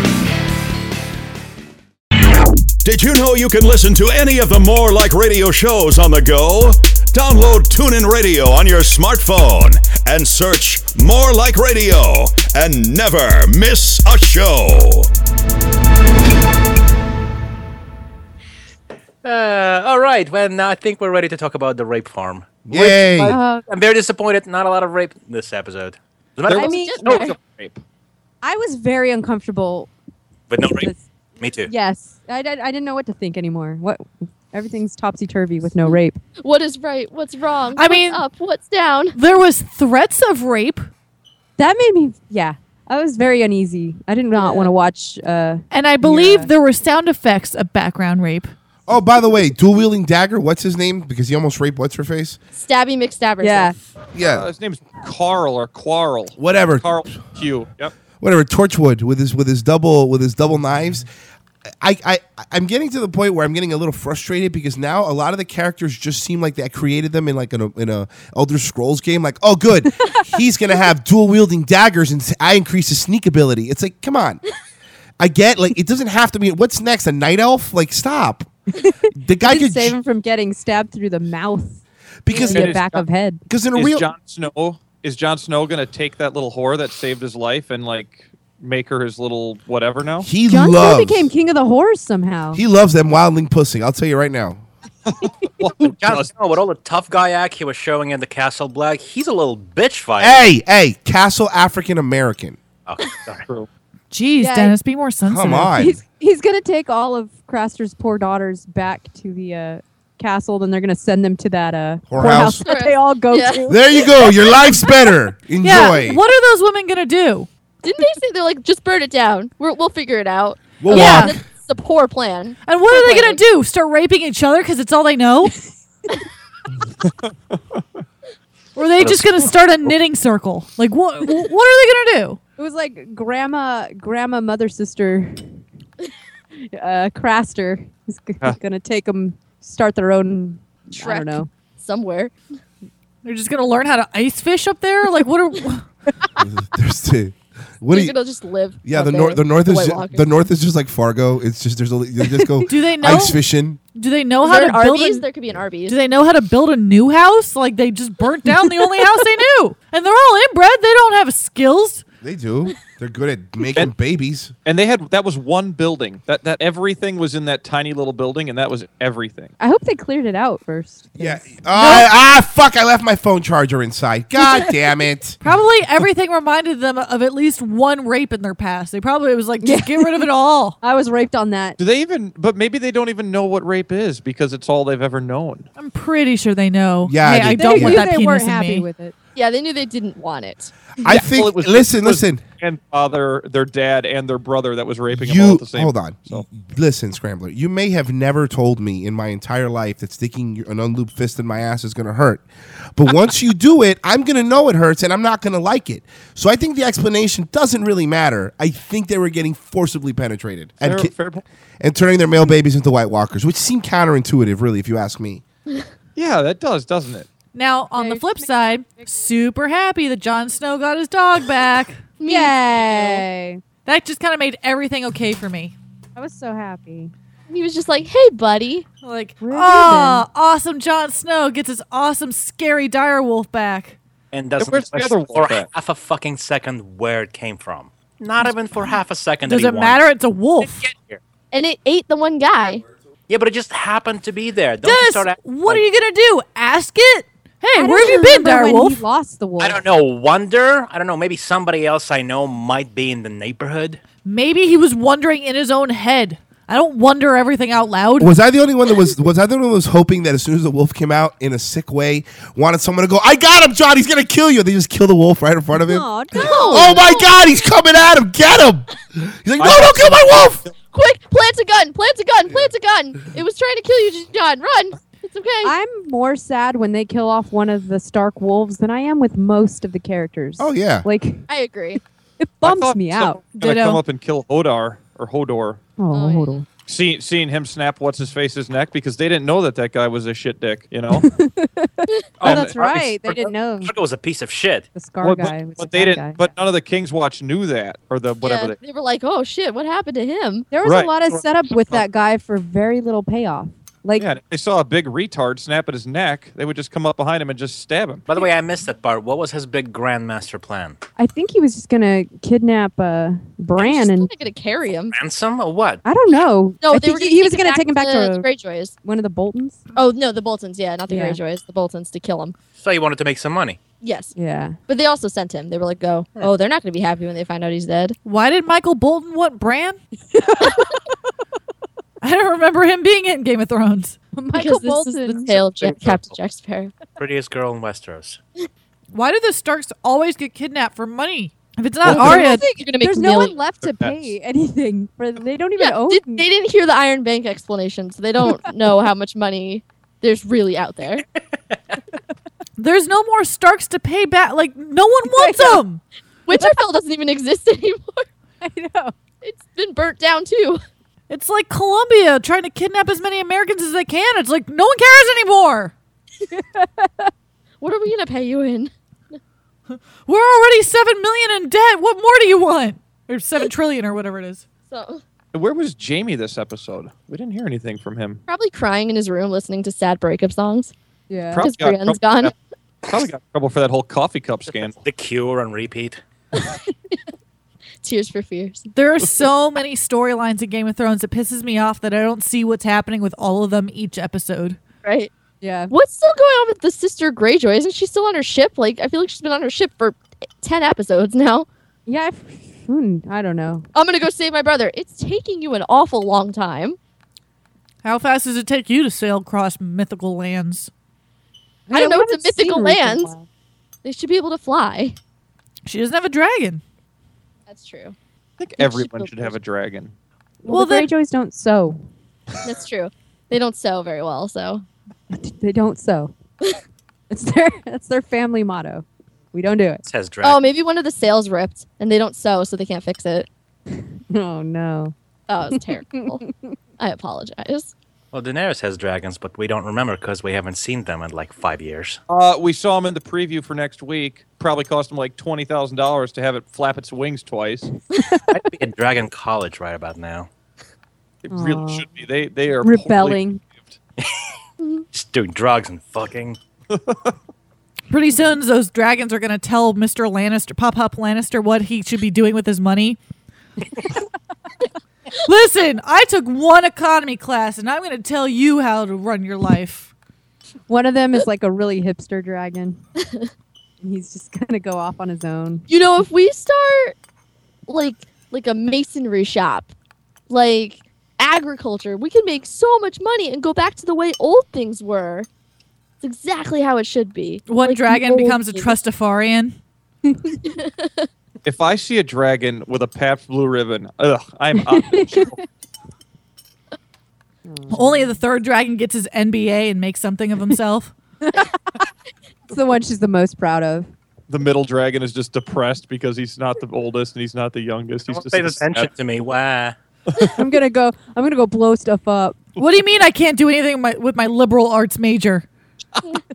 Did you know you can listen to any of the More Like Radio shows on the go? Download TuneIn Radio on your smartphone and search More Like Radio and never miss a show. Uh, all right, well, now I think we're ready to talk about the rape farm. Yay! Rape- Uh, I'm very disappointed. Not a lot of rape this episode. As a matter I of mean, fact, no, it's rape. I was very uncomfortable. But no with rape. this. Me too. Yes, I, I, I didn't know what to think anymore. What everything's topsy turvy with no rape. What is right? What's wrong? I What's mean- up? What's down? There was threats of rape, That made me, yeah, I was very uneasy. I did not Yeah. want to watch. Uh, and I believe Yeah. there were sound effects of background rape. Oh, by the way, dual wielding dagger. What's his name? Because he almost raped what's her face. Stabby McStabberson. yeah, Yeah, Uh, his name's Carl or Quarrel. whatever. Carl Q. Yep. Whatever. Torchwood with his with his double with his double knives. I, I I'm getting to the point where I'm getting a little frustrated because now a lot of the characters just seem like they created them in like in a in a Elder Scrolls game. Like, oh, good, he's gonna have dual wielding daggers and I increase his sneak ability. It's like, come on. I get like it doesn't have to be. What's next? A night elf? Like, stop. The guy I could could save him from getting stabbed through the mouth because in And the is back Jon- of head. because in a Is real Jon Snow is Jon Snow gonna take that little whore that saved his life and like make her his little whatever now? he Jon Snow loves became king of the horse somehow. he loves them wildling pussy. I'll tell you right now. Jon Snow, with all the tough guy act he was showing in the Castle Black, he's a little bitch fighter. Hey, hey, Castle African American. Okay, sorry. True. Jeez, Yeah, Dennis, be more sensitive. Come on. He's he's gonna take all of Craster's poor daughters back to the uh, castle, then they're gonna send them to that uh, Whorehouse. whorehouse that they all go Yeah. to. There you go. Your life's better. Enjoy. Yeah, what are those women gonna do? Didn't they say they're like just burn it down? We're, we'll figure it out. We'll Yeah. walk. It's a poor plan. And what are they Planning. gonna do? Start raping each other because it's all they know? Or are they just gonna start a knitting circle? Like what? What are they gonna do? It was like grandma, grandma, mother, sister, uh, Craster is g- Huh. gonna take them, start their own. I Trek don't know. somewhere. They're just gonna learn how to ice fish up there? Like what are? There's the, what do They're you? gonna just live. Yeah, up the there, north. The north is White ju- Walkers. the north is just like Fargo. It's just there's a you just go Do they know? ice fishing. Do they know Is how there to an build? Arby's? A, There could be an Arby's. do they know how to build a new house? Like they just burnt down the only house they knew, and they're all inbred. They don't have skills. They do. They're good at making And- babies. And they had that was one building. That that everything was in that tiny little building, and that was everything. I hope they cleared it out first. Yeah. Ah, ah, fuck! I left my phone charger inside. God damn it! Probably everything reminded them of at least one rape in their past. They probably it was like just get rid of it all. I was raped on that. Do they even? But maybe they don't even know what rape is because it's all they've ever known. I'm pretty sure they know. Yeah, hey, they- I They don't knew want that they penis weren't in happy me. with it. Yeah, they knew they didn't want it. I Well, think. it was- listen, it was listen. And father, their dad, and their brother that was raping them all You at the same. hold on. So Listen, Scrambler. You may have never told me in my entire life that sticking an unlooped fist in my ass is going to hurt, but once you do it, I'm going to know it hurts, and I'm not going to like it. So I think the explanation doesn't really matter. I think they were getting forcibly penetrated and fair, ki- fair point. and turning their male babies into White Walkers, which seemed counterintuitive, really, if you ask me. Yeah, that does, doesn't it? Now, on the flip side, super happy that Jon Snow got his dog back. Yay! That just kind of made everything okay for me. I was so happy. He was just like, "Hey, buddy." Like, Where have you oh, awesome! Jon Snow gets his awesome, scary direwolf back. And doesn't where's the question other for wolf at? half a fucking second where it came from. Not even for half a second. Does that it he matter? wanted It's a wolf. to get here. And it ate the one guy. Yeah, but it just happened to be there. Don't you Dennis, start acting what like- are you gonna do? Ask it? Hey, I where have don't you been, remember when he direwolf? lost the wolf. I don't know. Wonder. I don't know. Maybe somebody else I know might be in the neighborhood. Maybe he was wondering in his own head. I don't wonder everything out loud. Was I the only one that was? Was I the only one that was hoping that as soon as the wolf came out in a sick way, wanted someone to go, "I got him, John. He's gonna kill you." They just kill the wolf right in front of him. Oh, no. Oh my God, he's coming at him! Get him! He's like, "No, don't kill my wolf!" Quick, plant a gun, plant a gun, plant a gun. It was trying to kill you, John. Run. It's okay. I'm more sad when they kill off one of the Stark wolves than I am with most of the characters. Oh yeah, like I agree. it I bums thought me someone out. was gonna Ditto. come up and kill Hodor or Hodor. Oh, Oh, yeah. hold on. See, seeing him snap what's his face's neck because they didn't know that that guy was a shit dick, you know. Oh, that's right. They didn't know Stark was a piece of shit. the Scar Well, guy. but, was but a they bad didn't. guy. But none of the King's Watch knew that, or the whatever. Yeah, they, they were like, "Oh shit, what happened to him?" There was Right. a lot of setup with that guy for very little payoff. Like, yeah, if they saw a big retard snap at his neck, they would just come up behind him and just stab him. By the way, I missed that part. What was his big grandmaster plan? I think he was just gonna kidnap uh, Bran, She's and still gonna carry him. Ransom or what? I don't know. No, I they think were he, gonna he was take gonna take him back the to Greyjoys. one of the Boltons. Oh no, the Boltons. Yeah, not the Yeah. Greyjoys. The Boltons to kill him. So you wanted to make some money. Yes, Yeah. but they also sent him. They were like, "Go." Oh, they're not gonna be happy when they find out he's dead. Why did Michael Bolton want Bran? I don't remember him being in Game of Thrones. Michael Because this is Bolton. the tale of Jack, Captain Jack Sparrow. Prettiest girl in Westeros. Why do the Starks always get kidnapped for money? If it's not Well, Arya, I think you're gonna make There's no millions. one left to pay anything for. They don't even Yeah, own. did, they didn't hear the Iron Bank explanation, so they don't know how much money there's really out there. there's no more Starks to pay back. Like, no one wants them. Winterfell doesn't even exist anymore. I know. It's been burnt down too. It's like Colombia trying to kidnap as many Americans as they can. It's like, no one cares anymore. What are we gonna pay you in? We're already seven million in debt. What more do you want? Or seven trillion or whatever it is. So Where was Jamie this episode? We didn't hear anything from him. probably crying in his room, listening to sad breakup songs. Yeah. Probably Because got Brienne's trouble- gone. Probably got in trouble for that whole coffee cup scandal. The Cure on repeat. Tears for Fears. There are so many storylines in Game of Thrones. It pisses me off that I don't see what's happening with all of them each episode. Right. Yeah. What's still going on with the sister Greyjoy? Isn't she still on her ship? Like, I feel like she's been on her ship for ten episodes now. Yeah. I've- hmm, I don't know. I'm gonna go save my brother. It's taking you an awful long time. How fast does it take you to sail across mythical lands? I don't know. It's a haven't seen mythical Ruth in a land. while. They should be able to fly. She doesn't have a dragon. That's true. I think everyone should have a dragon. Well, Well, the then- Greyjoys don't sew. That's true. They don't sew very well, so They don't sew. It's their that's their family motto. We don't do it. It says dragon. oh, maybe one of the sails ripped and they don't sew, so they can't fix it. Oh no. Oh, it's terrible. I apologize. Well, Daenerys has dragons, but we don't remember because we haven't seen them in like five years. Uh, we saw him in the preview for next week. Probably cost him like twenty thousand dollars to have it flap its wings twice. I'd be at Dragon College right about now. It really Aw. should be. They they are Rebelling. Just doing drugs and fucking. Pretty soon, those dragons are going to tell Mister Lannister, Pop Up Lannister, what he should be doing with his money. Listen, I took one economy class, and I'm going to tell you how to run your life. One of them is like a really hipster dragon. And he's just gonna go off on his own. You know, if we start like like a masonry shop, like agriculture, we can make so much money and go back to the way old things were. It's exactly how it should be. One Like the dragon old becomes a things. Trustafarian. If I see a dragon with a Pabst Blue Ribbon, ugh, I'm out. Only the third dragon gets his N B A and makes something of himself. It's the one she's the most proud of. The middle dragon is just depressed because he's not the oldest and he's not the youngest. He's Don't just pay a attention sad- to me. Why? I'm gonna go. I'm gonna go blow stuff up. What do you mean I can't do anything with my, with my liberal arts major? What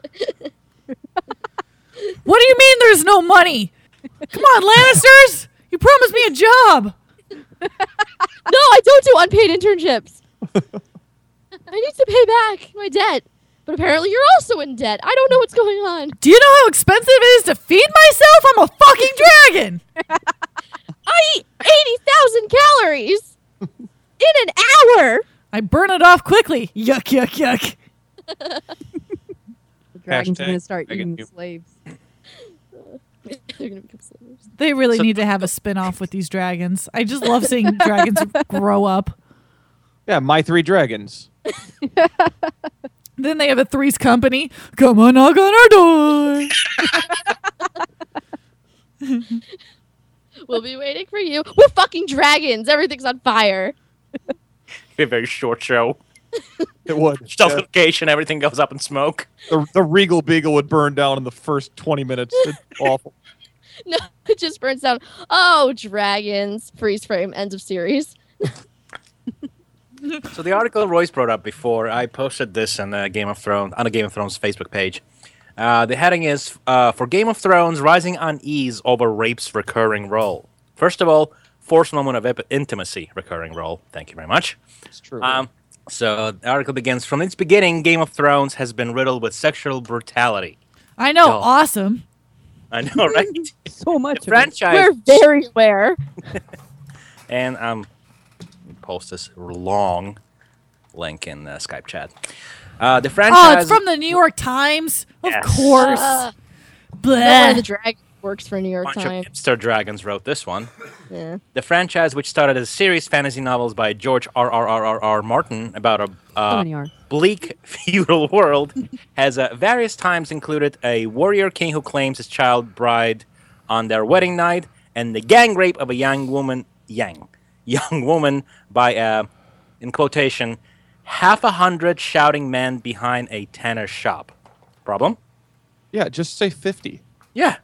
do you mean there's no money? Come on, Lannisters! You promised me a job! No, I don't do unpaid internships. I need to pay back my debt. But apparently you're also in debt. I don't know what's going on. Do you know how expensive it is to feed myself? I'm a fucking dragon! I eat eighty thousand calories in an hour. I burn it off quickly. Yuck, yuck, yuck. The dragon's Hashtag gonna start dragon eating you. slaves. They're gonna become slaves. They really So- need to have a spin off with these dragons. I just love seeing dragons grow up. Yeah, My Three Dragons. Then they have a Three's Company. Come on, knock on our door. We'll be waiting for you. We're fucking dragons. Everything's on fire. Be a very short show. It would. Stealth Yeah. location, everything goes up in smoke. The, the Regal Beagle would burn down in the first twenty minutes. It's awful. No, it just burns down. Oh, dragons. Freeze frame. End of series. So the article Royce brought up before, I posted this on the Game of Thrones on the Game of Thrones Facebook page. Uh, the heading is uh, for Game of Thrones: rising unease over rape's recurring role. First of all, forced moment of ip- intimacy recurring role. Thank you very much. It's true. Um, so the article begins: from its beginning, Game of Thrones has been riddled with sexual brutality. I know, Oh. awesome. I know, right? So much. The of it. franchise We're very aware. and um, post this long link in the Skype chat. Uh, the franchise. Oh, it's from the New York Times? Of Yes. course. Uh, Bleh. no one of the dragon works for New York bunch Times. of hipster dragons wrote this one. Yeah. The franchise, which started as series fantasy novels by George R. R. R. R. R. Martin about a So uh, many are. bleak feudal world, has uh, various times included a warrior king who claims his child bride on their wedding night, and the gang rape of a young woman, young, young woman by a, in quotation, half a hundred shouting men behind a tanner shop. Problem? Yeah, just say fifty. Yeah.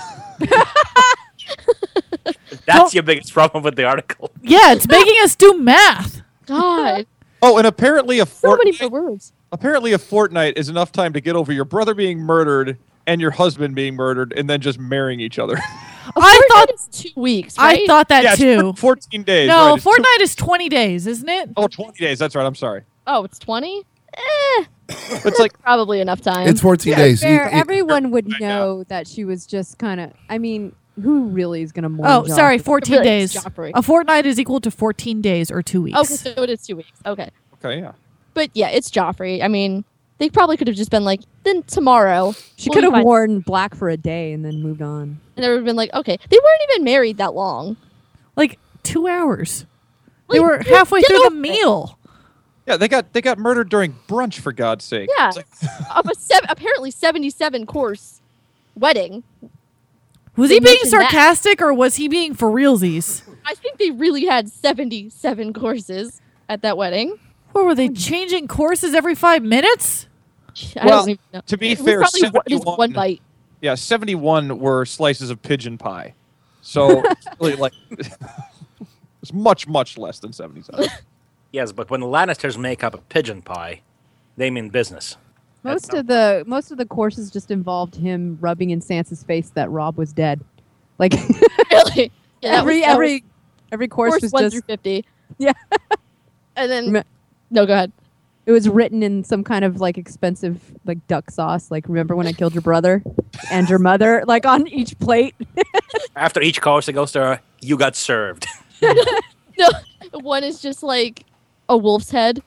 That's your biggest problem with the article. Yeah, it's making us do math. God. Oh, and apparently a So many fortnight, more words. apparently a fortnight is enough time to get over your brother being murdered and your husband being murdered, and then just marrying each other. I thought it's two weeks, right? I thought that yeah, it's too. fourteen days. No, right, it's two- Fortnite is twenty days, isn't it? Oh, twenty days. That's right. I'm sorry. Oh, it's twenty? Eh. It's like Probably enough time. It's fourteen days. Fair, You- you- everyone would know that she was just kind of. I mean, who really is going to mourn? Oh, Joffrey? sorry, fourteen Really, days. it's Joffrey. A fortnight is equal to fourteen days or two weeks. Okay, so it is two weeks. Okay. okay, yeah. But yeah, it's Joffrey. I mean, they probably could have just been like, then tomorrow. She we'll could be have fine. worn black for a day and then moved on. And they would have been like, okay. They weren't even married that long. Like two hours. They Like, were get- halfway get through the over it. meal. Yeah, they got they got murdered during brunch, for God's sake. Yeah. It's like, Of a sev- apparently seventy-seven course wedding. Was They he being mentioned that. sarcastic or was he being for realsies? I think they really had seventy-seven courses at that wedding. Or were they changing courses every five minutes? I Well, don't even know. to be It was fair, probably one, just seventy-one one bite. yeah, seventy-one were slices of pigeon pie. So it's really like it's much much less than seventy-seven. Yes, but when the Lannisters make up a pigeon pie, they mean business. Most of the most of the courses just involved him rubbing in Sansa's face that Rob was dead. Like Really? Yeah, that every was- that every was every course, course was one just through fifty. Yeah. And then Rem- no, go ahead. it was written in some kind of like expensive like duck sauce. Like remember when I killed your brother and your mother? Like on each plate. After each course, it goes to uh, you got served. No, one is just like a wolf's head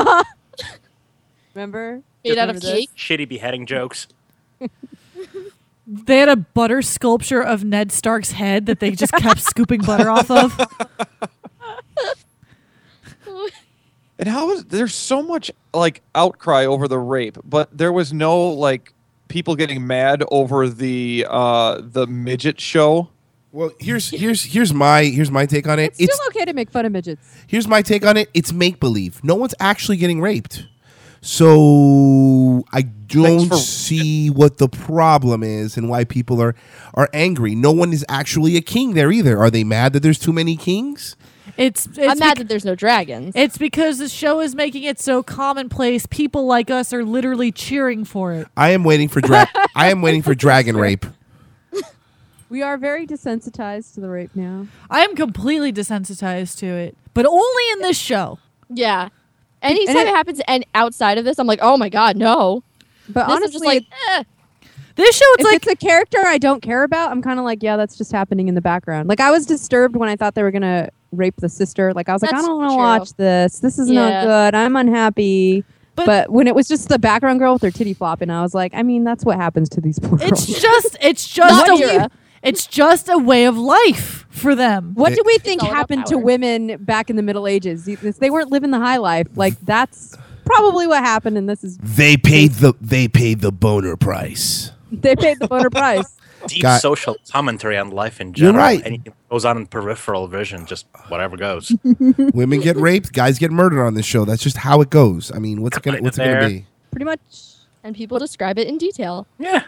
Remember? made out Remember of this? cake. Shitty beheading jokes. They had a butter sculpture of Ned Stark's head that they just kept scooping butter off of. And how is there's so much like outcry over the rape, but there was no like people getting mad over the uh the midget show. Well, here's here's here's my here's my take on it. It's It's still okay to make fun of midgets. here's my take on it. It's make believe. No one's actually getting raped. So I don't for- see what the problem is and why people are are angry. No one is actually a king there either. Are they mad that there's too many kings? It's, it's I'm mad bec- that there's no dragons. It's because the show is making it so commonplace. People like us are literally cheering for it. I am waiting for dra- I am waiting for dragon rape. We are very desensitized to the rape now. I am completely desensitized to it, but only in this show. yeah. Anytime it- it, happens and outside of this, I'm like, oh my god, no. But This honestly, is just like, eh. This show, it's if like it's a character I don't care about, I'm kind of like, yeah, that's just happening in the background. Like I was disturbed when I thought they were gonna rape the sister. Like I was like, I That's don't want to true. watch this. This is Yeah. not good. I'm unhappy. But- But, when it was just the background girl with her titty flopping, I was like, I mean, that's what happens to these poor it's girls. just it's just Not a Mira. It's just a way of life for them. What do we think all about happened to power. women back in the Middle Ages? You- They weren't living the high life. Like that's probably what happened, and this is They paid the they paid the boner price. they paid the boner price. Deep Got- social commentary on life in You're general. right. Anything that goes on in peripheral vision, just whatever goes. Women get raped, guys get murdered on this show. That's just how it goes. I mean, what's it gonna Kinda what's it gonna there. be? Pretty much. And people describe it in detail. Yeah.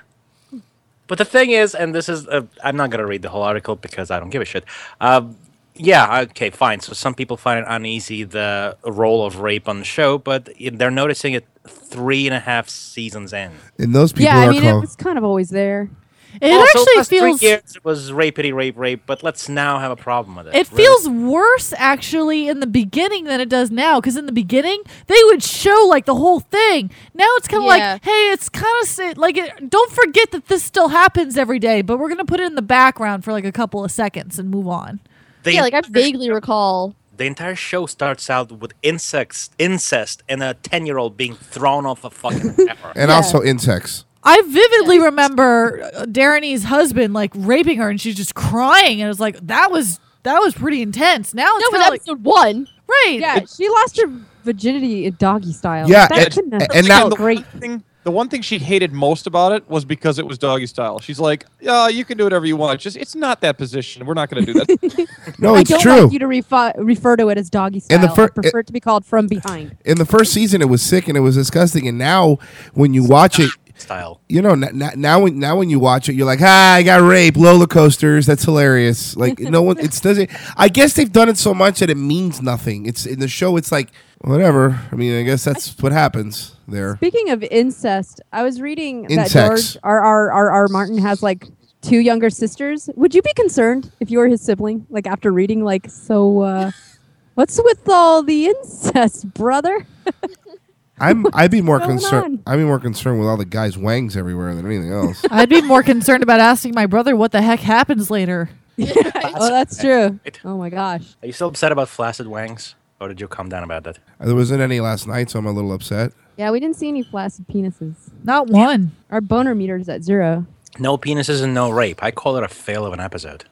But the thing is, and this is, uh, I'm not going to read the whole article because I don't give a shit. Um, yeah, okay, fine. So some people find it uneasy, the role of rape on the show, but they're noticing it three and a half seasons in. And those people Yeah, I are mean it called was kind of always there. It Also, actually last feels three years it was rapey, rape, rape, but let's now have a problem with it. It Really. feels worse actually in the beginning than it does now. Because in the beginning, they would show like the whole thing. Now it's kind of Yeah. like, hey, it's kind of like, it, don't forget that this still happens every day, but we're gonna put it in the background for like a couple of seconds and move on. The yeah, like I entire vaguely show- recall. The entire show starts out with insects, incest, and a ten-year-old being thrown off a fucking tower. and Yeah. also insects. I vividly remember uh, Darany's husband like raping her, and she's just crying, and it was like that was that was pretty intense. Now it's That was kinda like, episode one. right. Yeah, she lost her virginity in doggy style. Yeah, That and- couldn't have and now- felt great. Thing, the one thing she hated most about it was because it was doggy style. She's like, "Yeah, you can do whatever you want. Just it's not that position. We're not going to do that." No, I it's don't true. like you to refi- refer to it as doggy style. And the fir- I prefer it to be called from behind. In the first season, it was sick and it was disgusting. And now, when you watch it, Style. you know, n- n- now when now when you watch it, you're like, ah, I got raped, roller coasters. That's hilarious. Like no one, it doesn't. I guess they've done it so much that it means nothing. It's in the show. It's like whatever. I mean, I guess that's what happens there. Speaking of incest, I was reading that Insects. George R. R. R. R. Martin has like two younger sisters. Would you be concerned if you were his sibling? Like after reading, like, so uh, what's with all the incest, brother? I'm. I'd be more going concerned. on? I'd be more concerned with all the guys' wangs everywhere than anything else. I'd be more concerned about asking my brother what the heck happens later. Oh, that's true. Right. Oh my gosh. Are you still upset about flaccid wangs? Or did you calm down about that? There wasn't any last night, so I'm a little upset. Yeah, we didn't see any flaccid penises. Not one. Our boner meter's at zero. No penises and no rape. I call it a fail of an episode.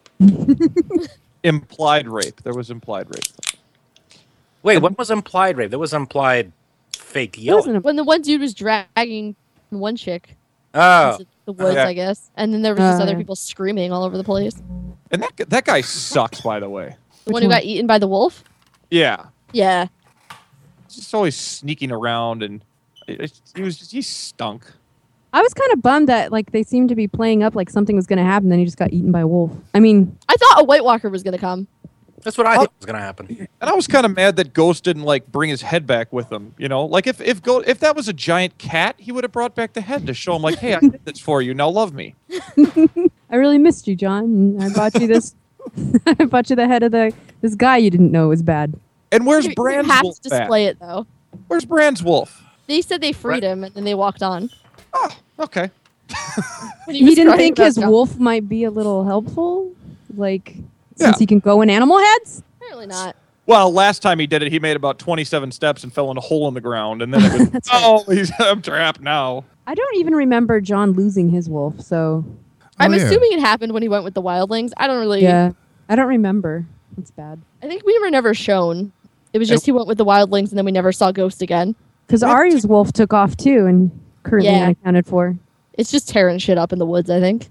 Implied rape. There was implied rape. Wait, what was implied rape? There was implied fake yelling. Wasn't it? When the one dude was dragging one chick Oh, into the woods, yeah. I guess, and then there was just Uh, other yeah. people screaming all over the place. And that gu- that guy sucks, by the way. The Which one who one? got eaten by the wolf. Yeah, Yeah, he's just always sneaking around, and it- it- he was just, he stunk. I was kind of bummed that like they seemed to be playing up like something was going to happen, then he just got eaten by a wolf. I mean, I thought a White Walker was gonna come. that's what I thought was gonna happen. And I was kind of mad that Ghost didn't like bring his head back with him. You know, like if if Go- if that was a giant cat, he would have brought back the head to show him like, "Hey, I did this for you. Now love me." I really missed you, John. And I bought you this. I bought you the head of the this guy you didn't know was bad. And where's You- you Brand's have wolf to at? display it though. Where's Brand's wolf? They said they freed him and then they walked on. Oh, okay. When He, was didn't crying think about his John. wolf might be a little helpful, like Yeah. since he can go in animal heads. Apparently not. Well, last time he did it, he made about twenty-seven steps and fell in a hole in the ground, and then it was, That's right. oh, he's I'm trapped now. I don't even remember John losing his wolf, so I'm Oh, yeah. assuming it happened when he went with the wildlings. I don't really. yeah, I don't remember. That's bad. I think we were never shown. It was just he went with the wildlings and then we never saw Ghost again. Because Arya's wolf took off too, and currently Yeah. unaccounted for. It's just tearing shit up in the woods, I think.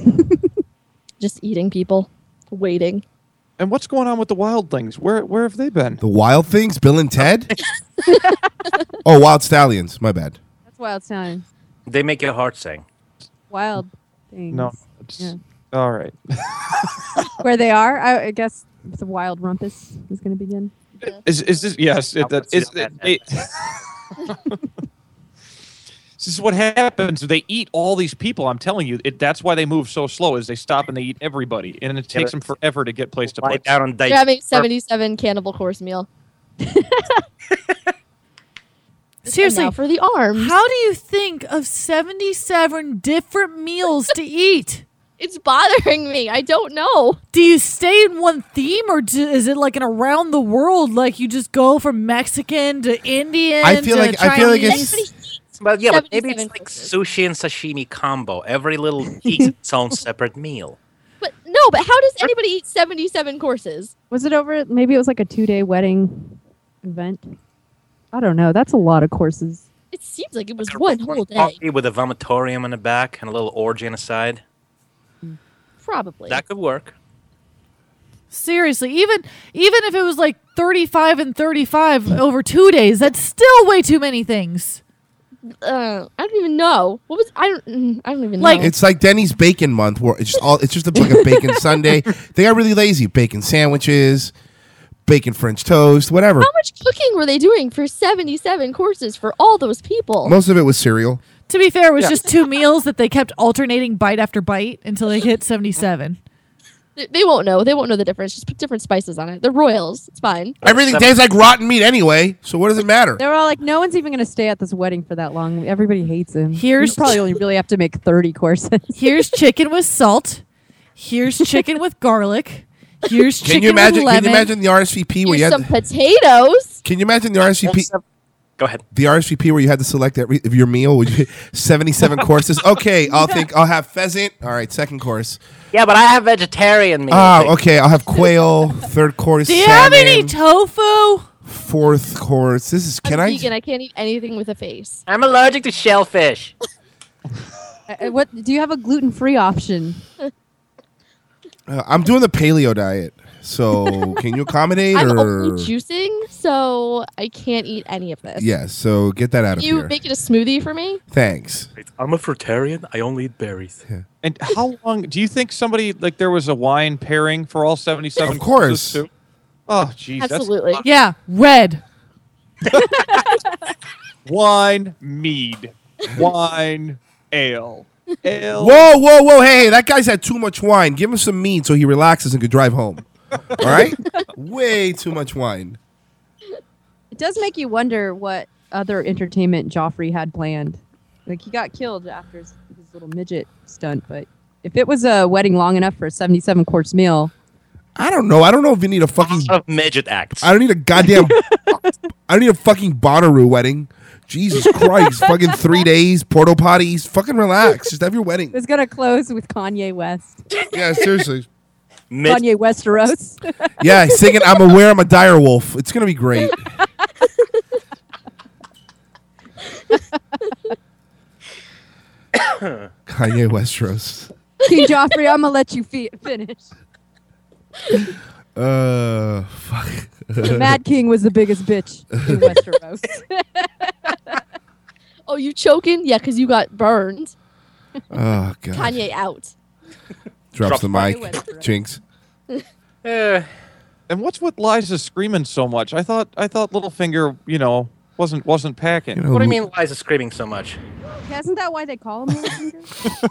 Just eating people, waiting. And what's going on with the wildlings? Where where have they been? The Wild Things, Bill and Ted. Oh, Wild Stallions. My bad. That's wild sound. They make your heart sing. Wild things. No. It's, Yeah. All right. Where they are, I, I guess the wild rumpus is going to begin. Is is this yes? It, that, is, it, it, this is what happens. They eat all these people. I'm telling you, it, that's why they move so slow. Is they stop and they eat everybody, and it takes but- them forever to get place to Lie place. down and They're die. having seventy-seven cannibal course meal. Seriously, And now for the arms. how do you think of seventy-seven different meals to eat? It's bothering me. I don't know. Do you stay in one theme, or do, is it like an around the world? Like you just go from Mexican to Indian? I feel to like- I feel like Chinese? it's- Well, yeah, but maybe it's seventy-seven like courses. sushi and sashimi combo. Every little piece its own separate meal. But No, but how does anybody eat seventy-seven courses? Was it over? Maybe it was like a two-day wedding event. I don't know. That's a lot of courses. It seems like it was one whole day. Party with a vomitorium in the back and a little orgy on the side. Probably. That could work. Seriously, even even if it was like thirty-five and thirty-five over two days, that's still way too many things. Uh, I don't even know. What was I don't mm, I don't even Like- know. It's like Denny's Bacon Month, where it's just all it's just a, like a bacon Sunday. They got really lazy. Bacon sandwiches, bacon French toast, whatever. How much cooking were they doing for seventy-seven courses for all those people? Most of it was cereal. To be fair, it was just two meals that they kept alternating bite after bite until they hit seventy-seven. They, they won't know. They won't know the difference. Just put different spices on it. They're royals. It's fine. Everything tastes like rotten meat anyway. So what does it matter? They were all like, no one's even going to stay at this wedding for that long. Everybody hates him. Here's- You probably only really have to make thirty courses. Here's chicken with salt. Here's chicken with garlic. Here's chicken Can you imagine? with Can lemon. you imagine the R S V P where you Here's had? some potatoes. Can you imagine the R S V P? Go ahead. The R S V P where you had to select every of your meal, would you, seventy-seven courses. Okay, I'll think I'll have pheasant. All right, second course. Yeah, but I have vegetarian meat. Oh, okay, I'll have quail. Third course. Do you salmon, have any tofu? Fourth course. This is. Can I'm I? vegan. I can't eat anything with a face. I'm allergic to shellfish. Uh, what do you have a gluten-free option? Uh, I'm doing the paleo diet. So can you accommodate I'm or? only juicing, so I can't eat any of this. Yes. So get that out of Can you here. make it a smoothie for me? Thanks. I'm a fruitarian. I only eat berries. And how long do you think somebody like there was a wine pairing for all seventy-seven? Of course. courses too? Oh, jeez. Absolutely. Yeah, red. Wine, mead, wine, ale, ale. Whoa, whoa, whoa! Hey, that guy's had too much wine. Give him some mead so he relaxes and can drive home. All right? Way too much wine. It does make you wonder what other entertainment Joffrey had planned. Like, he got killed after his, his little midget stunt, but if it was a wedding long enough for a seventy-seven course meal, I don't know. I don't know if you need a fucking. Of midget acts. I don't need a goddamn. I don't need a fucking Bonnaroo wedding. Jesus Christ! Fucking three days, porta potties. Fucking relax. Just have your wedding. it's gonna close with Kanye West. Yeah, seriously. Mid- Kanye Westeros. Yeah, singing "I'm Aware I'm a Dire Wolf." It's gonna be great. Kanye Westeros. King Joffrey, I'm gonna let you fi- finish. Uh, fuck. The Mad King was the biggest bitch in Westeros. Oh, you choking? Yeah, because you got burned. Oh god. Kanye out. Drops Drop the the mic. Westeros. Jinx. Eh, And what's with Liza screaming so much? I thought I thought Littlefinger, you know, wasn't wasn't packing. You know, what do you mean Liza screaming so much? Isn't that why they call him Littlefinger?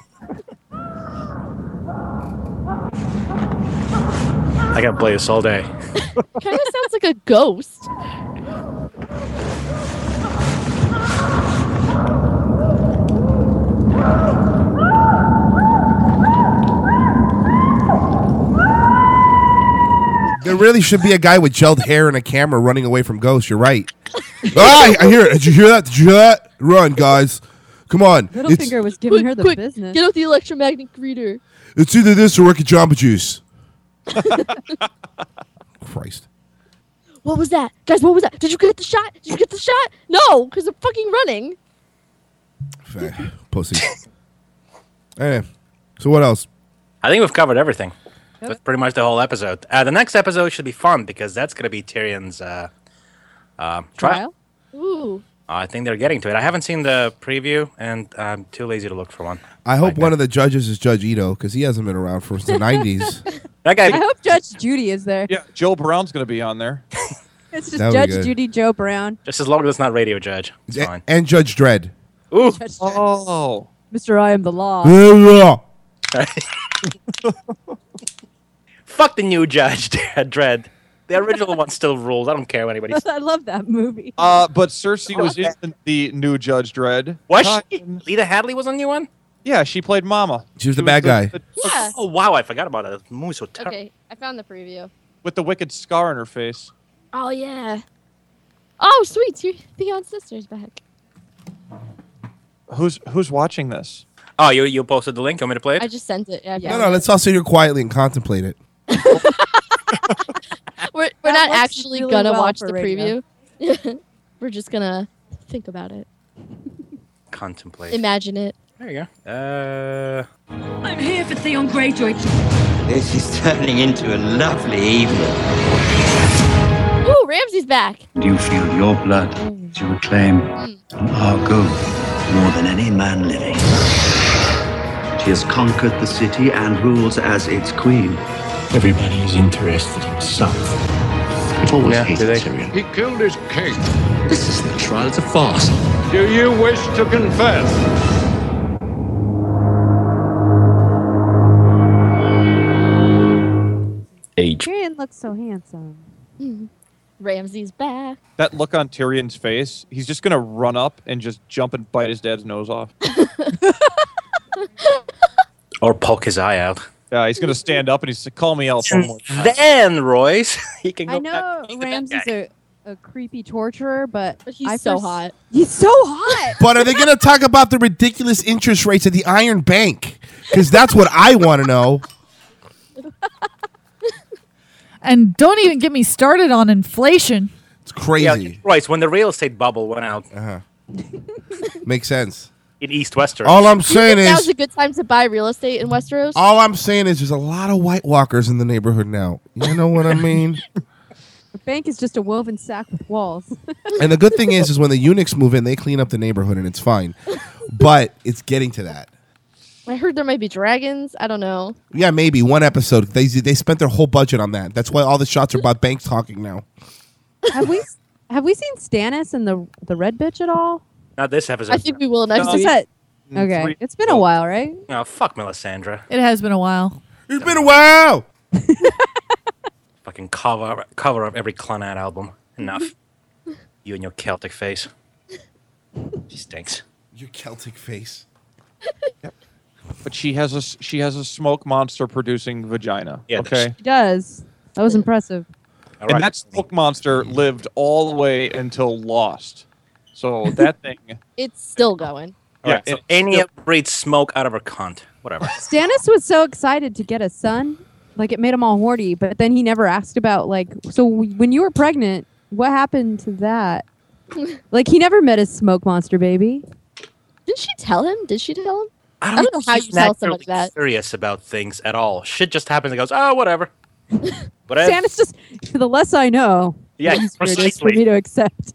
I can play this all day. Kind of sounds like a ghost. There really should be a guy with gelled hair and a camera running away from ghosts. You're right. Ah, I hear it. Did you hear that? Did you hear that? Run, guys. Come on. It's, Littlefinger was giving Quick, her the quick, business. get out the electromagnetic reader. it's either this or work at Jamba Juice. Christ. What was that? Guys, what was that? Did you get the shot? Did you get the shot? No, because they're fucking running. Fat pussy. Anyway, so what else? I think we've covered everything. That's pretty much the whole episode. Uh, the next episode should be fun because that's going to be Tyrion's uh, uh, trial. Trial? Ooh. I think they're getting to it. I haven't seen the preview, and I'm too lazy to look for one. I hope Like one that. of the judges is Judge Ito because he hasn't been around for the nineties. That guy. I hope Judge Judy is there. Yeah, Joe Brown's going to be on there. It's just That would be Judge good. Judy, Joe Brown, Just as long as it's not Radio Judge, it's A- fine. and Judge Dredd. Ooh. Judge Oh, Mister I am the law. Fuck the new Judge, Dredd. The original one still rules. I don't care what anybody says. I love that movie. uh, but Cersei was in the new Judge Dredd. Was Hi- she? Lita Hadley was on the new one? Yeah, she played Mama. She was the bad guy. Yeah. Oh, wow. I forgot about that. The movie's so terrible. Okay, I found the preview. with the wicked scar on her face. Oh, yeah. Oh, sweet. Your Theon's sister's back. Who's who's watching this? Oh, you you posted the link. You want me to play it? I just sent it. Yeah. No, no, let's all sit here quietly and contemplate it. We're we're That not works actually really gonna well watch for the radio. preview. We're just gonna think about it, Contemplate. imagine it. There you go. Uh, I'm here for Theon Greyjoy. This is turning into a lovely evening. Ooh, Ramsay's back. You feel your blood to reclaim our gold more than any man living. She has conquered the city and rules as its queen. Everybody is interested in something. I've always Yeah, hated do they? Tyrion. He killed his king. This isn't a trial, it's a farce. Do you wish to confess? Age. Tyrion looks so handsome. Mm. Ramsay's back. That look on Tyrion's face, he's just gonna run up and just jump and bite his dad's nose off. or poke his eye out. Yeah, he's gonna stand up and he's like, call me out one more time. Then, Royce, he can go I back know to being the bad Ramsay's guy. a, a creepy torturer, but, But he's I so first- hot. He's so hot. But are they going to talk about the ridiculous interest rates at the Iron Bank? Because that's what I want to know. And don't even get me started on inflation. It's crazy. Yeah, Royce, when the real estate bubble went out Uh-huh. Makes sense. in East Western. All I'm Do you saying think now's is, a good time to buy real estate in Westeros? all I'm saying is, there's a lot of White Walkers in the neighborhood now. You know what I mean? The bank is just a woven sack with walls. And the good thing is, is when the eunuchs move in, they clean up the neighborhood and it's fine. But it's getting to that. I heard there might be dragons. I don't know. Yeah, maybe one episode. They they spent their whole budget on that. That's why all the shots are about banks talking now. have we have we seen Stannis and the the red bitch at all? Not this episode. I think we will next No. What's week. that? Mm, Okay, three- it's been a while, right? No, fuck Melisandre. It has been a while. It's been a while. Fucking cover cover up every Clannad album. Enough. You and your Celtic face. She stinks. Your Celtic face. But she has a s- she has a smoke monster producing vagina. Yeah, okay. He does. That was impressive. All right. And that smoke monster lived all the way until Lost. So that thing. It's still going. All right, yeah, so it- Anya breathes smoke out of her cunt. Whatever. Stannis was so excited to get a son, like it made him all horny. But then he never asked about like, so w- when you were pregnant, what happened to that? Like he never met his smoke monster baby. Didn't she tell him? Did she tell him? I don't know how think you she's tell somebody naturally that. Curious about things at all. Shit just happens and goes, oh, whatever. But I- Stannis just, the less I know, Yeah, the easier it is for precisely. me to accept.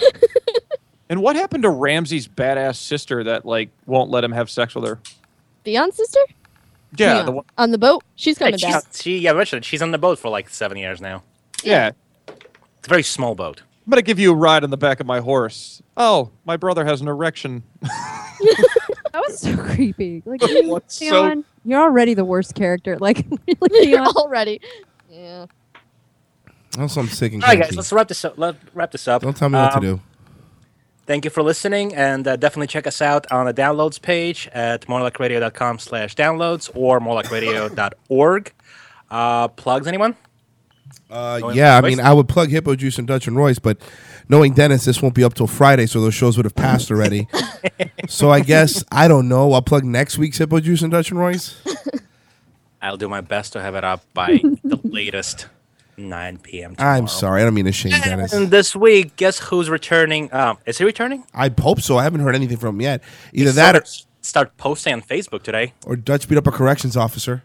And what happened to Ramsay's badass sister that like won't let him have sex with her? Theon's sister? Yeah, Theon. the one, On the boat? She's Hey, coming she's, back. she, yeah, I mentioned it. She's on the boat for like seven years now. yeah. It's a very small boat. I'm gonna give you a ride on the back of my horse. Oh, my brother has an erection. That was so creepy. Like, you, What's so- Theon, you're already the worst character. Like, really, You're Theon? already. Yeah. Also, I'm sick and All right, guys, cranky. let's wrap this up. Let wrap this up. Don't tell me what to Um, do. Thank you for listening, and uh, definitely check us out on the downloads page at morelikeradio.com slash downloads or morelikeradio dot org. Uh, plugs, anyone? Uh, Going yeah, I Royce? mean, I would plug Hippo Juice and Dutch and Royce, but knowing Dennis, this won't be up till Friday, so those shows would have passed already. So I guess, I don't know, I'll plug next week's Hippo Juice and Dutch and Royce. I'll do my best to have it up by the latest nine p.m. tomorrow. I'm sorry, I don't mean to shame Dennis. And this week, guess who's returning? Um, is he returning? I hope so. I haven't heard anything from him yet. Either He that or, started- start posting on Facebook today. or Dutch beat up a corrections officer.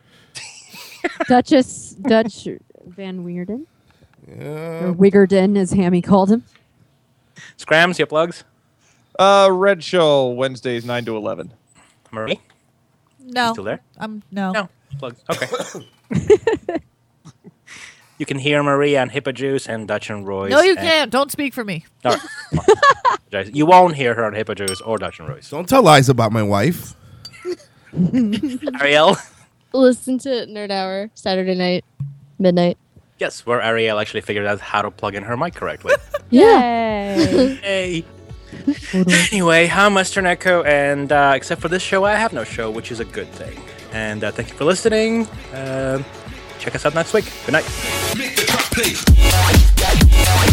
Duchess Dutch Van Weerden. Yeah. Or Wiggerden, as Hammy called him. Scrams, your plugs? Uh, Red Show Wednesdays nine to eleven. Marie? No. Still there? Um, no. No. Plugs. Okay. You can hear Marie on Hippo Juice and Dutch and Royce. No, you and- can't. Don't speak for me. All right. Apologize. You won't hear her on Hippo Juice or Dutch and Royce. Don't tell lies about my wife. Ariel? Listen to Nerd Hour Saturday night, midnight. Yes, where Ariel actually figured out how to plug in her mic correctly. Yay. Hey. Anyway, I'm Western Echo, and uh, except for this show, I have no show, which is a good thing. And uh, thank you for listening. Uh, check us out next week. Good night. Make the drop play.